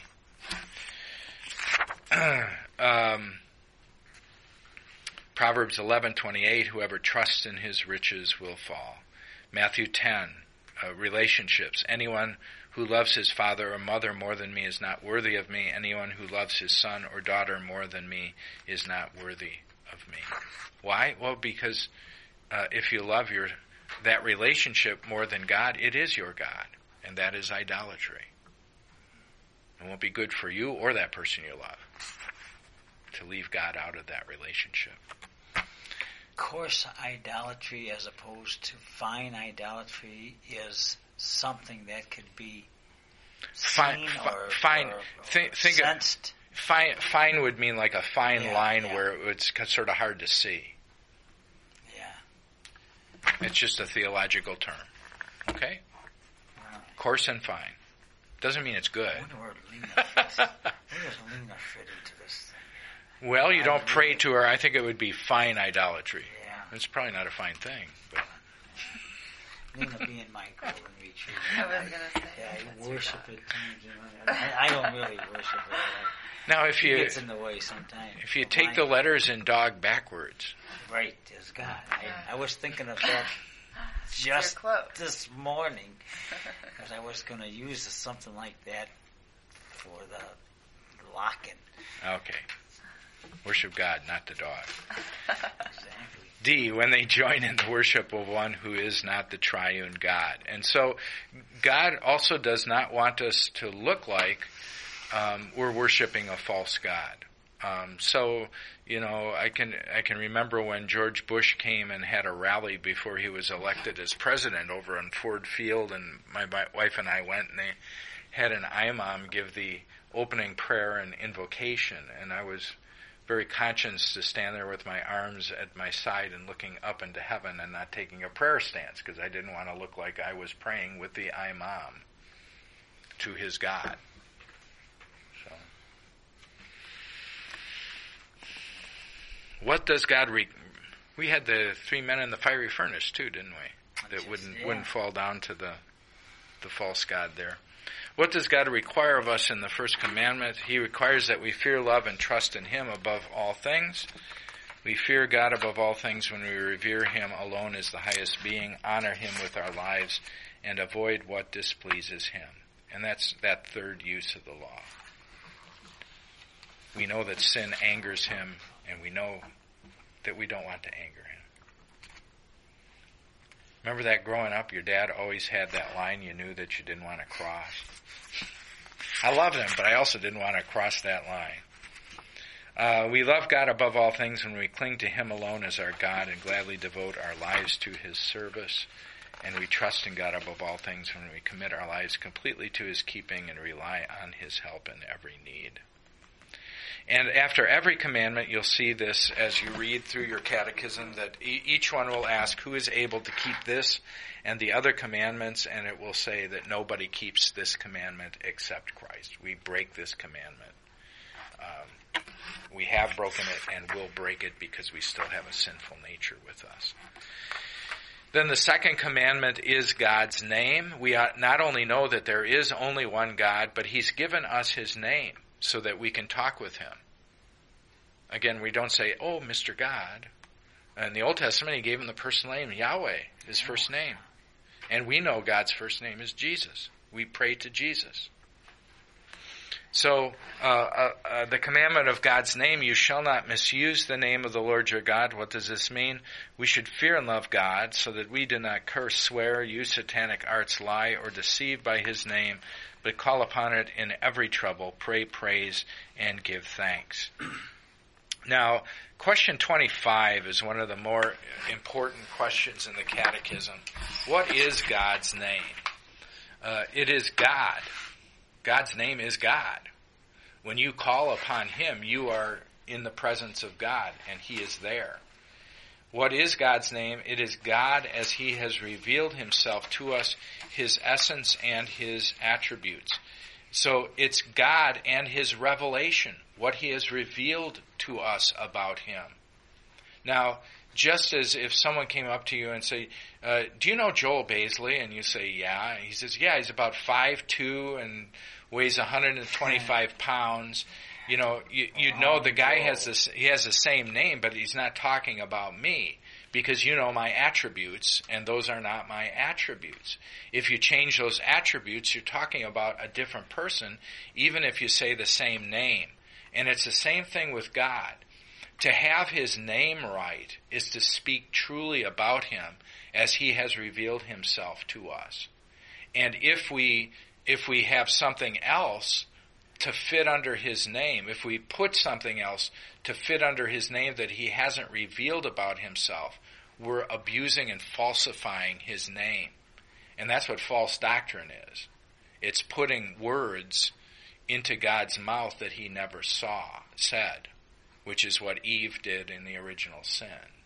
Proverbs 11:28, whoever trusts in his riches will fall. Matthew 10, relationships. Anyone who loves his father or mother more than me is not worthy of me. Anyone who loves his son or daughter more than me is not worthy of me. Why? Well, because if you love that relationship more than God, it is your God, and that is idolatry. It won't be good for you or that person you love to leave God out of that relationship. Coarse idolatry as opposed to fine idolatry is something that could be seen or sensed. Fine would mean like a fine line where it's sort of hard to see. Yeah. It's just a theological term. Okay? Coarse and fine. Doesn't mean it's good. I wonder where Lena fit into this thing. Well, you don't pray to her. I think it would be fine idolatry. Yeah. It's probably not a fine thing. But. Lena being my golden retreat. I was going to say. Yeah, you worship it. I don't really worship it. Now, if you gets in the way sometimes. If you take the letters in dog backwards. Right, is God. I was thinking of that just this morning, because I was going to use something like that for the locking. Okay. Worship God, not the dog. Exactly. D, when they join in the worship of one who is not the triune God. And so God also does not want us to look like we're worshiping a false God. So, I can remember when George Bush came and had a rally before he was elected as president over on Ford Field, and my wife and I went, and they had an imam give the opening prayer and invocation, and I was very conscious to stand there with my arms at my side and looking up into heaven and not taking a prayer stance, because I didn't want to look like I was praying with the imam to his God. What does God we had the 3 men in the fiery furnace too, didn't we? That wouldn't fall down to the false god there. What does God require of us in the first commandment? He requires that we fear, love, and trust in Him above all things. We fear God above all things when we revere Him alone as the highest being, honor Him with our lives, and avoid what displeases Him. And that's that third use of the law. We know that sin angers Him, and we know that we don't want to anger Him. Remember that growing up, your dad always had that line you knew that you didn't want to cross? I loved him, but I also didn't want to cross that line. We love God above all things when we cling to Him alone as our God and gladly devote our lives to His service. And we trust in God above all things when we commit our lives completely to His keeping and rely on His help in every need. And after every commandment, you'll see this as you read through your catechism, that each one will ask, who is able to keep this and the other commandments? And it will say that nobody keeps this commandment except Christ. We break this commandment. We have broken it and will break it because we still have a sinful nature with us. Then the second commandment is God's name. We not only know that there is only one God, but He's given us His name so that we can talk with Him. Again, we don't say, "Oh, Mr. God." In the Old Testament, He gave Him the personal name, Yahweh, His first name. And we know God's first name is Jesus. We pray to Jesus. So, the commandment of God's name, you shall not misuse the name of the Lord your God. What does this mean? We should fear and love God so that we do not curse, swear, use satanic arts, lie, or deceive by His name, but call upon it in every trouble, pray, praise, and give thanks. Now, question 25 is one of the more important questions in the Catechism. What is God's name? It is God. God's name is God. When you call upon Him, you are in the presence of God, and He is there. What is God's name? It is God as He has revealed Himself to us, His essence and His attributes. So it's God and His revelation, what He has revealed to us about Him. Now, just as if someone came up to you and say, do you know Joel Baisley? And you say, yeah. He says, yeah, he's about 5'2" and weighs 125 pounds. You know, you'd know the guy has the same name, but he's not talking about me, because you know my attributes, and those are not my attributes. If you change those attributes, you're talking about a different person, even if you say the same name. And it's the same thing with God. To have His name right is to speak truly about Him as He has revealed Himself to us. And if we have something else to fit under His name, if we put something else to fit under His name that He hasn't revealed about Himself, we're abusing and falsifying His name. And that's what false doctrine is. It's putting words into God's mouth that He never said, which is what Eve did in the original sin.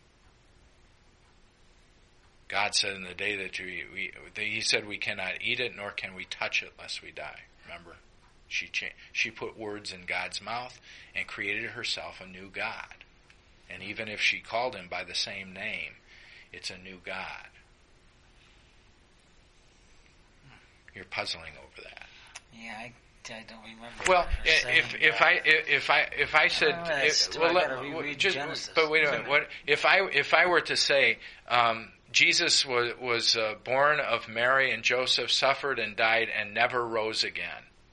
God said in the day that He said we cannot eat it, nor can we touch it lest we die. Remember? She put words in God's mouth and created herself a new God. And even if she called Him by the same name, it's a new God. You're puzzling over that. Yeah, I don't remember. Well, if I said, but wait a minute. What if I were to say Jesus was born of Mary and Joseph, suffered and died, and never rose again?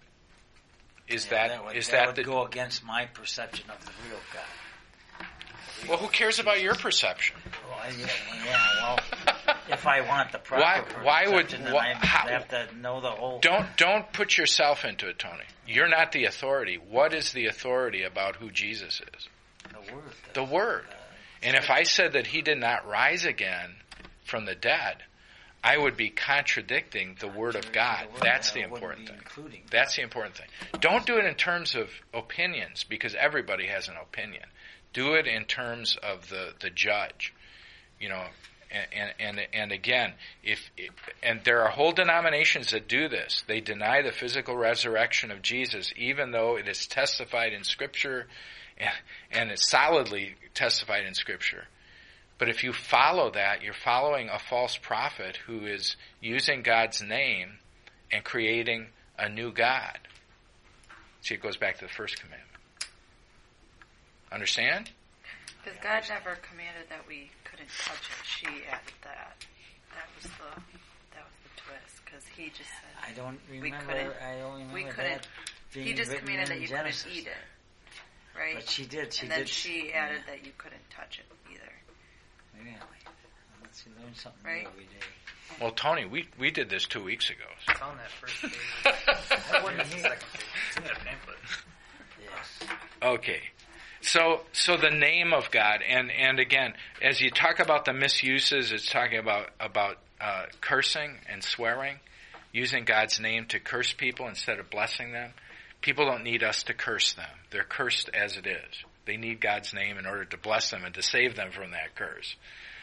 That would go against my perception of the real God? Well, who cares about your perception? Well, if I want the proper perception, then I have to know the whole. Don't put yourself into it, Tony. You're not the authority. What is the authority about who Jesus is? The Word. The Word. And if I said that He did not rise again from the dead, I would be contradicting the Word of God. That's the important thing. That's the important thing. Don't do it in terms of opinions, because everybody has an opinion. Do it in terms of the judge, you know, and again, and there are whole denominations that do this. They deny the physical resurrection of Jesus, even though it is testified in Scripture, and it's solidly testified in Scripture. But if you follow that, you're following a false prophet who is using God's name and creating a new God. See, it goes back to the first commandment. Understand? Because God never commanded that we couldn't touch it. She added that. That was the twist. Because He just said I don't remember. We couldn't. He just commanded that you couldn't eat it, right? But she did. And then she added that you couldn't touch it either. Really? Let's learn something right? every day. Well, Tony, we did this 2 weeks ago. It's on that first page. I wasn't It's the here. second page. It's in that pamphlet. Yes. Okay. So the name of God, and again, as you talk about the misuses, it's talking about cursing and swearing, using God's name to curse people instead of blessing them. People don't need us to curse them. They're cursed as it is. They need God's name in order to bless them and to save them from that curse.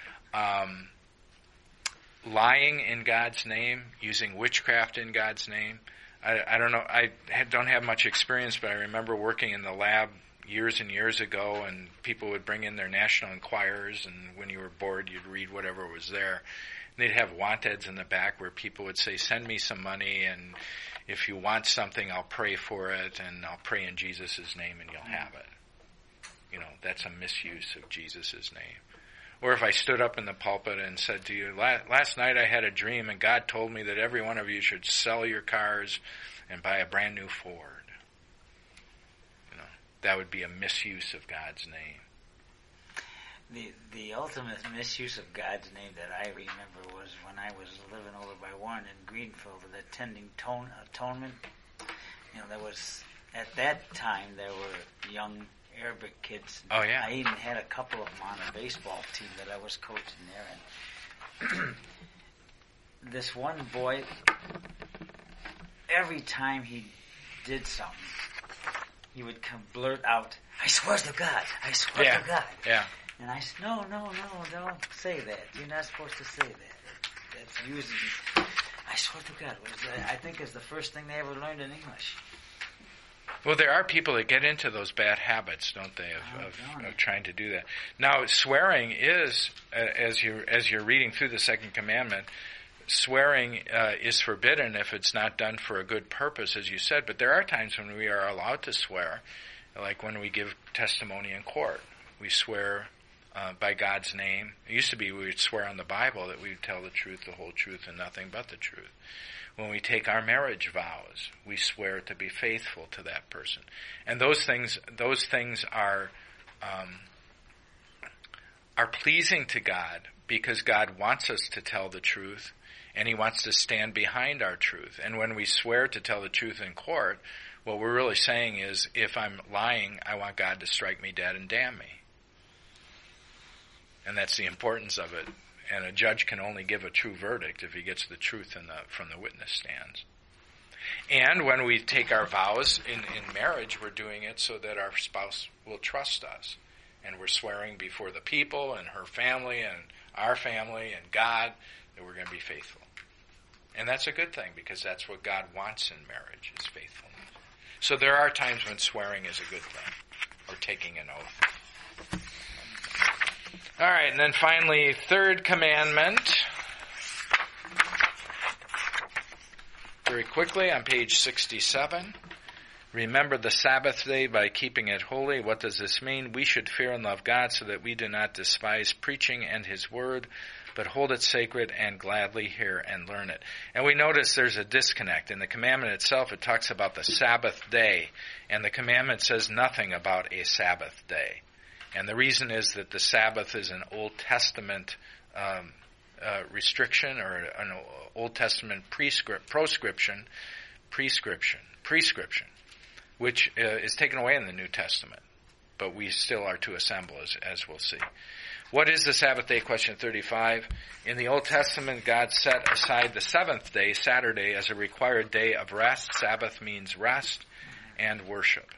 Lying in God's name, using witchcraft in God's name. I don't know. I don't have much experience, but I remember working in the lab, years and years ago, and people would bring in their National Enquirers, and when you were bored, you'd read whatever was there. And they'd have want ads in the back where people would say, send me some money, and if you want something, I'll pray for it, and I'll pray in Jesus' name, and you'll have it. You know, that's a misuse of Jesus' name. Or if I stood up in the pulpit and said to you, last night I had a dream, and God told me that every one of you should sell your cars and buy a brand new Ford. That would be a misuse of God's name. The ultimate misuse of God's name that I remember was when I was living over by Warren in Greenfield and attending atonement. You know, there was, at that time, there were young Arabic kids. Oh, yeah. I even had a couple of them on a baseball team that I was coaching there. And this one boy, every time he did something, he would blurt out, I swear to God, I swear to God. Yeah. And I said, no, don't say that. You're not supposed to say that. That's using, I swear to God. I think is the first thing they ever learned in English. Well, there are people that get into those bad habits, don't they, of trying to do that. Now, swearing is, as you're reading through the second commandment, swearing is forbidden if it's not done for a good purpose, as you said, but there are times when we are allowed to swear, like when we give testimony in court. We swear by God's name. It used to be we would swear on the Bible that we would tell the truth, the whole truth, and nothing but the truth. When we take our marriage vows, we swear to be faithful to that person. And those things are pleasing to God because God wants us to tell the truth, and He wants to stand behind our truth. And when we swear to tell the truth in court, what we're really saying is, if I'm lying, I want God to strike me dead and damn me. And that's the importance of it. And a judge can only give a true verdict if he gets the truth from the witness stands. And when we take our vows in marriage, we're doing it so that our spouse will trust us. And we're swearing before the people and her family and our family and God that we're going to be faithful. And that's a good thing because that's what God wants in marriage, is faithfulness. So there are times when swearing is a good thing, or taking an oath. All right, and then finally, third commandment. Very quickly, on page 67. Remember the Sabbath day by keeping it holy. What does this mean? We should fear and love God so that we do not despise preaching and His word, but hold it sacred and gladly hear and learn it. And we notice there's a disconnect. In the commandment itself, it talks about the Sabbath day, and the commandment says nothing about a Sabbath day. And the reason is that the Sabbath is an Old Testament restriction, or an Old Testament prescription, which is taken away in the New Testament. But we still are to assemble, as we'll see. What is the Sabbath day? Question 35. In the Old Testament, God set aside the seventh day, Saturday, as a required day of rest. Sabbath means rest and worship.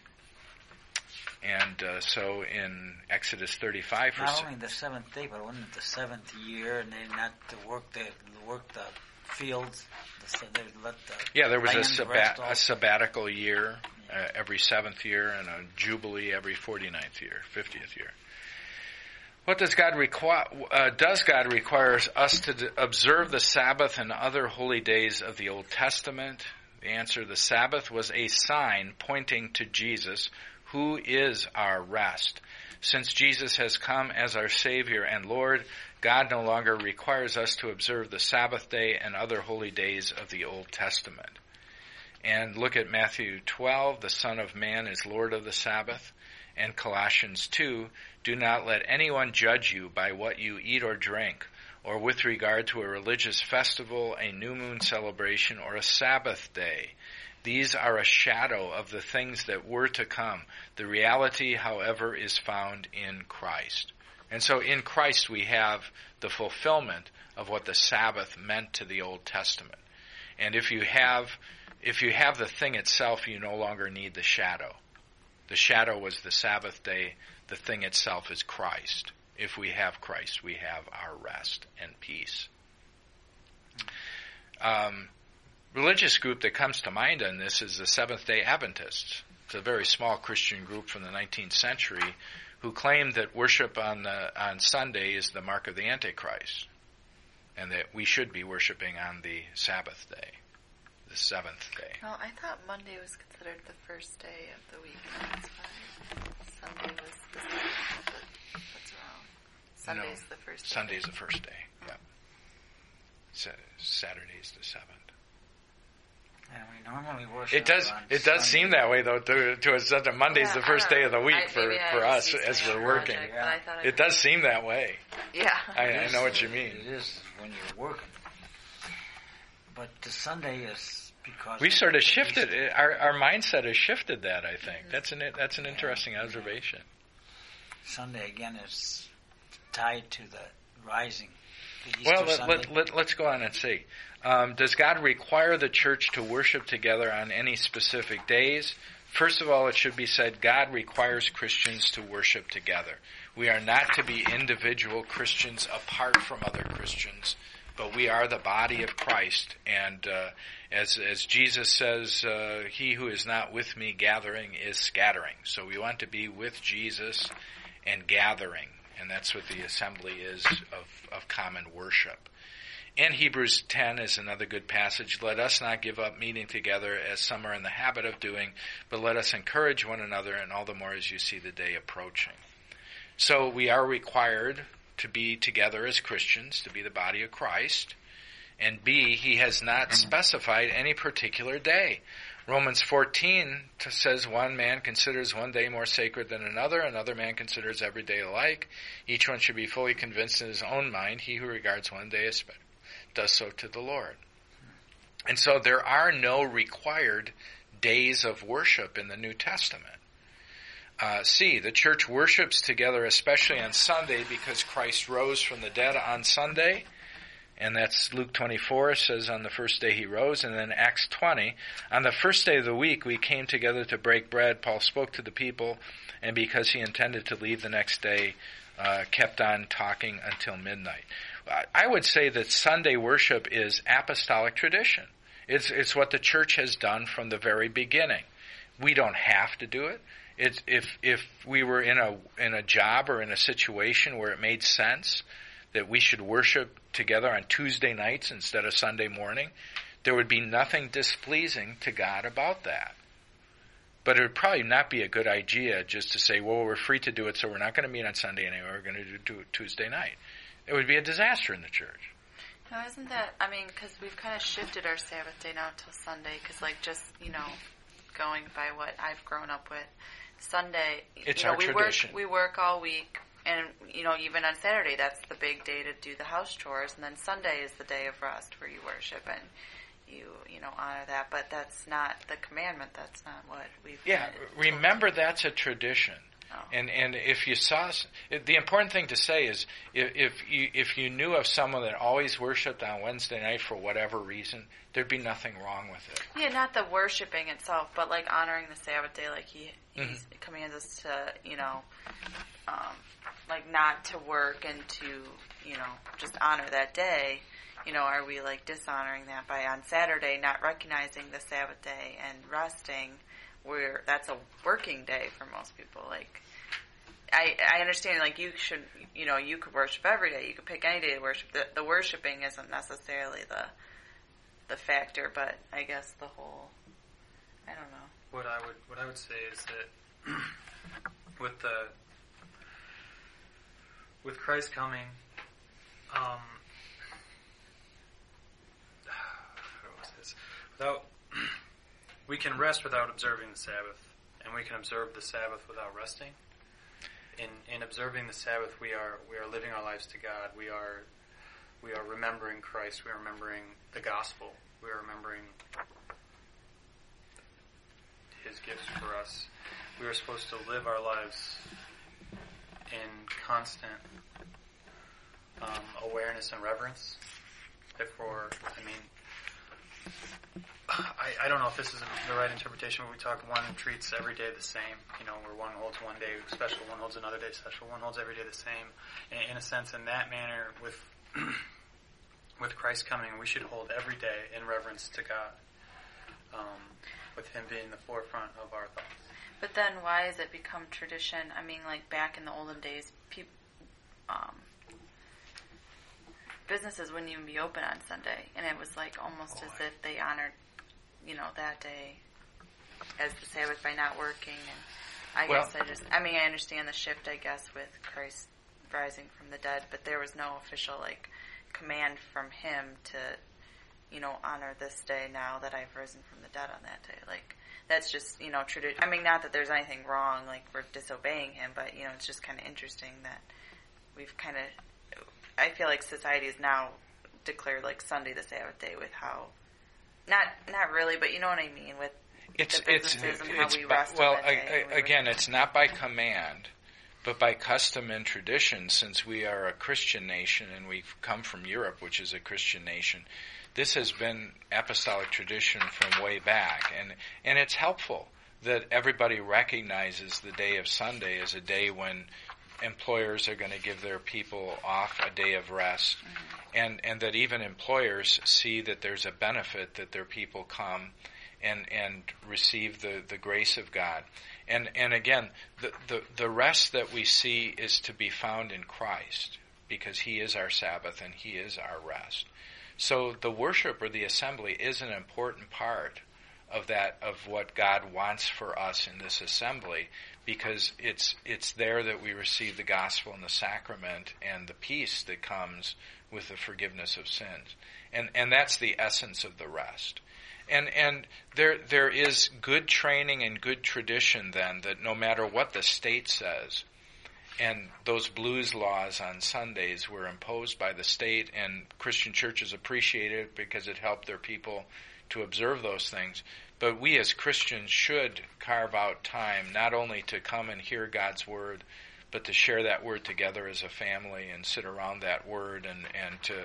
And so in Exodus 35, not only the seventh day, but wasn't it the seventh year, and they not to work the fields? There was a sabbatical year every seventh year, and a jubilee every 49th year, 50th year. What does God require? Does God require us to observe the Sabbath and other holy days of the Old Testament? The answer: the Sabbath was a sign pointing to Jesus, who is our rest. Since Jesus has come as our Savior and Lord, God no longer requires us to observe the Sabbath day and other holy days of the Old Testament. And look at Matthew 12, the Son of Man is Lord of the Sabbath. And Colossians 2, do not let anyone judge you by what you eat or drink, or with regard to a religious festival, a new moon celebration, or a Sabbath day. These are a shadow of the things that were to come. The reality, however, is found in Christ. And so in Christ we have the fulfillment of what the Sabbath meant to the Old Testament. And if you have the thing itself, you no longer need the shadow. The shadow was the Sabbath day. The thing itself is Christ. If we have Christ, we have our rest and peace. Religious group that comes to mind on this is the Seventh-day Adventists. It's a very small Christian group from the 19th century who claimed that worship on Sunday is the mark of the Antichrist, and that we should be worshiping on the Sabbath day, the seventh day. Well, I thought Monday was considered the first day of the week, and that's why Sunday was the second. But what's wrong? Sunday's the first day. Sunday's the first day, yeah. Saturday's the seventh. And we normally worship. It does seem that way though to us that Monday's the first day of the week for us as we're working. It does seem that way. Yeah. I know what you mean. It is when you're working. But the Sunday is because we sort of shifted our mindset has shifted that, I think. That's an interesting observation. Sunday again is tied to the rising. Well, let's go on and see. Does God require the church to worship together on any specific days? First of all, it should be said God requires Christians to worship together. We are not to be individual Christians apart from other Christians, but we are the body of Christ. And as Jesus says, he who is not with me gathering is scattering. So we want to be with Jesus and gathering. And that's what the assembly is of common worship. And Hebrews 10 is another good passage. Let us not give up meeting together as some are in the habit of doing, but let us encourage one another, and all the more as you see the day approaching. So we are required to be together as Christians, to be the body of Christ. And B, he has not specified any particular day. Romans 14 says one man considers one day more sacred than another man considers every day alike. Each one should be fully convinced in his own mind. He who regards one day as does so to the Lord. And so there are no required days of worship in the New Testament. C, the church worships together especially on Sunday because Christ rose from the dead on Sunday. And that's Luke 24 says on the first day he rose. And then Acts 20, on the first day of the week we came together to break bread. Paul spoke to the people, and because he intended to leave the next day, kept on talking until midnight. I would say that Sunday worship is apostolic tradition. It's what the church has done from the very beginning. We don't have to do it. If we were in a job or in a situation where it made sense that we should worship together on Tuesday nights instead of Sunday morning, there would be nothing displeasing to God about that. But it would probably not be a good idea just to say, well, we're free to do it, so we're not going to meet on Sunday anymore, we're going to do it Tuesday night. It would be a disaster in the church. Now, isn't that, because we've kind of shifted our Sabbath day now till Sunday, because going by what I've grown up with, Sunday, it's our tradition. We work all week. And, even on Saturday, that's the big day to do the house chores. And then Sunday is the day of rest where you worship and you honor that. But that's not the commandment. That's not what we've... Yeah, remember that's a tradition. Oh. And if you saw... The important thing to say is if you knew of someone that always worshipped on Wednesday night for whatever reason, there'd be nothing wrong with it. Yeah, not the worshiping itself, but like honoring the Sabbath day, like he commands us to, like not to work and to, just honor that day. Are we like dishonoring that by on Saturday not recognizing the Sabbath day and resting, where that's a working day for most people? Like, I understand, like, you should, you could worship every day. You could pick any day to worship. The worshiping isn't necessarily the factor, but I guess the whole, I don't know. What I would say is that with Christ coming, we can rest without observing the Sabbath, and we can observe the Sabbath without resting. In observing the Sabbath, we are living our lives to God. We are remembering Christ. We are remembering the gospel. We are remembering His gifts for us. We are supposed to live our lives in constant awareness and reverence. Therefore, I don't know if this is the right interpretation, but we talk one treats every day the same. Where one holds one day special, one holds another day special, one holds every day the same. In a sense, in that manner, with Christ coming, we should hold every day in reverence to God, with Him being the forefront of our thoughts. But then why has it become tradition? I mean, like back in the olden days, businesses wouldn't even be open on Sunday, and it was like almost as if they honored, that day as the Sabbath by not working. And I understand the shift, I guess, with Christ rising from the dead, but there was no official command from him to, honor this day now that I've risen from the dead on that day. That's just, tradition. I mean, not that there's anything wrong, we're disobeying him, but, it's just kind of interesting that we've kind of, I feel like society has now declared, Sunday the Sabbath day with how, not really, but you know what I mean, with the businesses and how we rest on that day. Again, it's not by command, but by custom and tradition, since we are a Christian nation and we've come from Europe, which is a Christian nation. This has been apostolic tradition from way back, and it's helpful that everybody recognizes the day of Sunday as a day when employers are going to give their people off a day of rest, and that even employers see that there's a benefit that their people come and receive the grace of God. And again, the rest that we see is to be found in Christ, because he is our Sabbath and he is our rest. So the worship or the assembly is an important part of what God wants for us in this assembly, because it's there that we receive the gospel and the sacrament and the peace that comes with the forgiveness of sins. And that's the essence of the rest. And there is good training and good tradition then, that no matter what the state says, and those blues laws on Sundays were imposed by the state, and Christian churches appreciated it because it helped their people to observe those things. But we as Christians should carve out time not only to come and hear God's word, but to share that word together as a family and sit around that word and to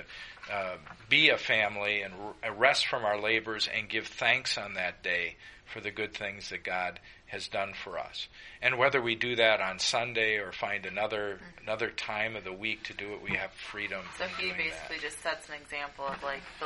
be a family and rest from our labors and give thanks on that day for the good things that God has done for us. And whether we do that on Sunday or find another time of the week to do it, we have freedom. So he basically just sets an example of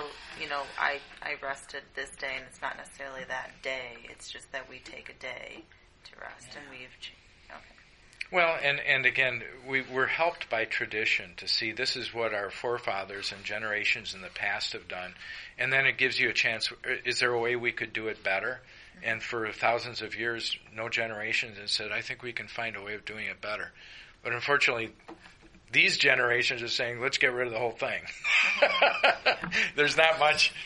I rested this day, and it's not necessarily that day. It's just that we take a day to rest, and we've okay. Well, and again, we're helped by tradition to see this is what our forefathers and generations in the past have done, and then it gives you a chance. Is there a way we could do it better? And for thousands of years, no generations has said, I think we can find a way of doing it better. But unfortunately, these generations are saying, let's get rid of the whole thing. There's not much,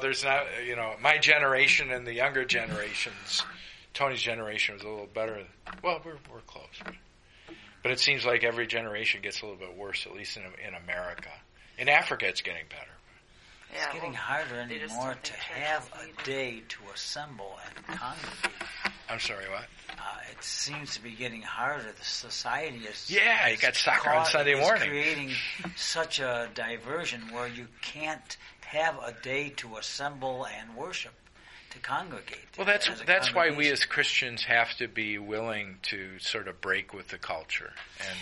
my generation and the younger generations, Tony's generation was a little better. Well, we're close. But it seems like every generation gets a little bit worse, at least in America. In Africa, it's getting better. It's getting harder anymore to have a day to assemble and congregate. I'm sorry, what? It seems to be getting harder. The society is... Yeah, you got soccer on Sunday morning. Creating such a diversion where you can't have a day to assemble and worship, to congregate. Well, that's why we as Christians have to be willing to sort of break with the culture. And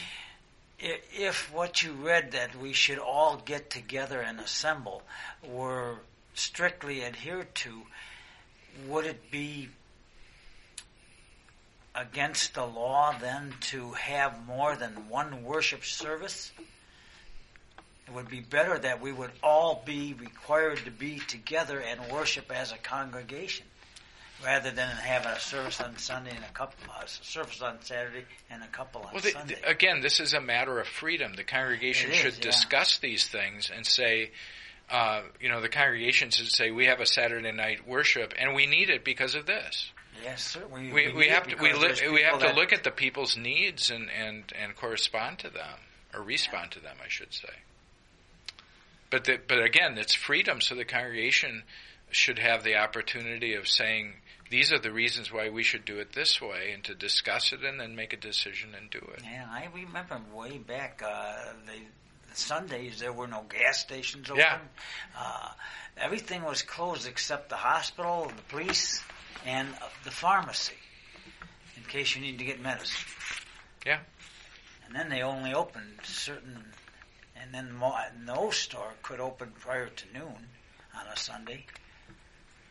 if what you read, that we should all get together and assemble, were strictly adhered to, would it be against the law then to have more than one worship service? It would be better that we would all be required to be together and worship as a congregation, rather than having a service on Sunday and a service on Saturday and a couple on Sunday. Again, this is a matter of freedom. The congregation should discuss these things and say, the congregation should say, we have a Saturday night worship and we need it because of this. Yes, sir. We have to look at the people's needs and correspond to them, or respond to them, I should say. But again, it's freedom, so the congregation should have the opportunity of saying, these are the reasons why we should do it this way, and to discuss it and then make a decision and do it. Yeah, I remember way back, the Sundays there were no gas stations open. Yeah. Everything was closed except the hospital, the police, and the pharmacy, in case you need to get medicine. Yeah. And then they only opened certain, and then no store could open prior to noon on a Sunday.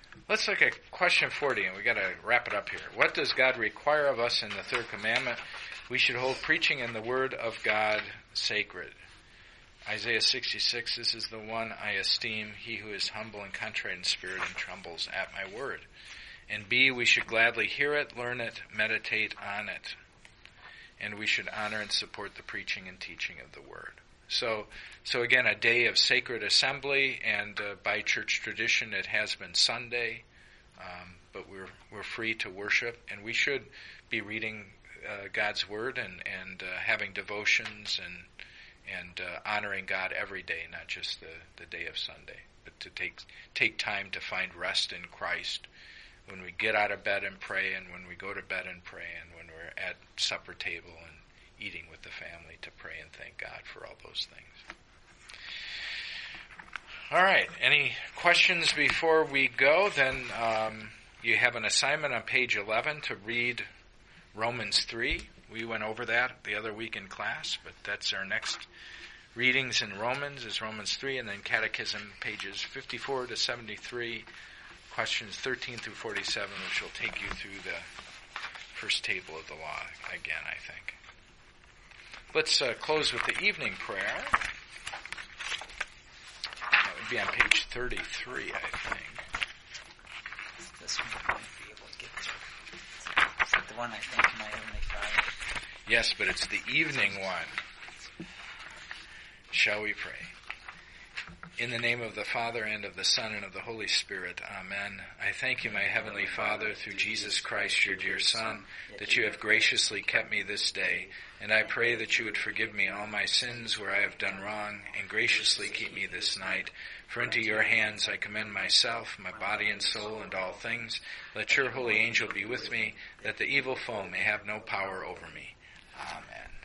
Let's look at question 40, and we got to wrap it up here. What does God require of us in the third commandment? We should hold preaching and the word of God sacred. Isaiah 66, this is the one I esteem, he who is humble and contrite in spirit and trembles at my word. And B, we should gladly hear it, learn it, meditate on it. And we should honor and support the preaching and teaching of the word. So again, a day of sacred assembly, and by church tradition, it has been Sunday, but we're free to worship, and we should be reading God's word and having devotions and honoring God every day, not just the day of Sunday, but to take time to find rest in Christ when we get out of bed and pray, and when we go to bed and pray, and when we're at supper table and eating with the family to pray and thank God for all those things. All right, any questions before we go? Then you have an assignment on page 11 to read Romans 3. We went over that the other week in class, but that's our next readings in Romans, is Romans 3, and then Catechism pages 54 to 73, questions 13 through 47, which will take you through the first table of the law again, I think. Let's close with the evening prayer. That would be on page 33, I think. This one I might be able to get through. Is that the one I thank my Heavenly Father? Yes, but it's the evening one. Shall we pray? In the name of the Father, and of the Son, and of the Holy Spirit. Amen. I thank you, my Heavenly Father, through Jesus Christ, your dear Son, that you have graciously kept me this day, and I pray that you would forgive me all my sins where I have done wrong, and graciously keep me this night. For into your hands I commend myself, my body and soul, and all things. Let your holy angel be with me, that the evil foe may have no power over me. Amen.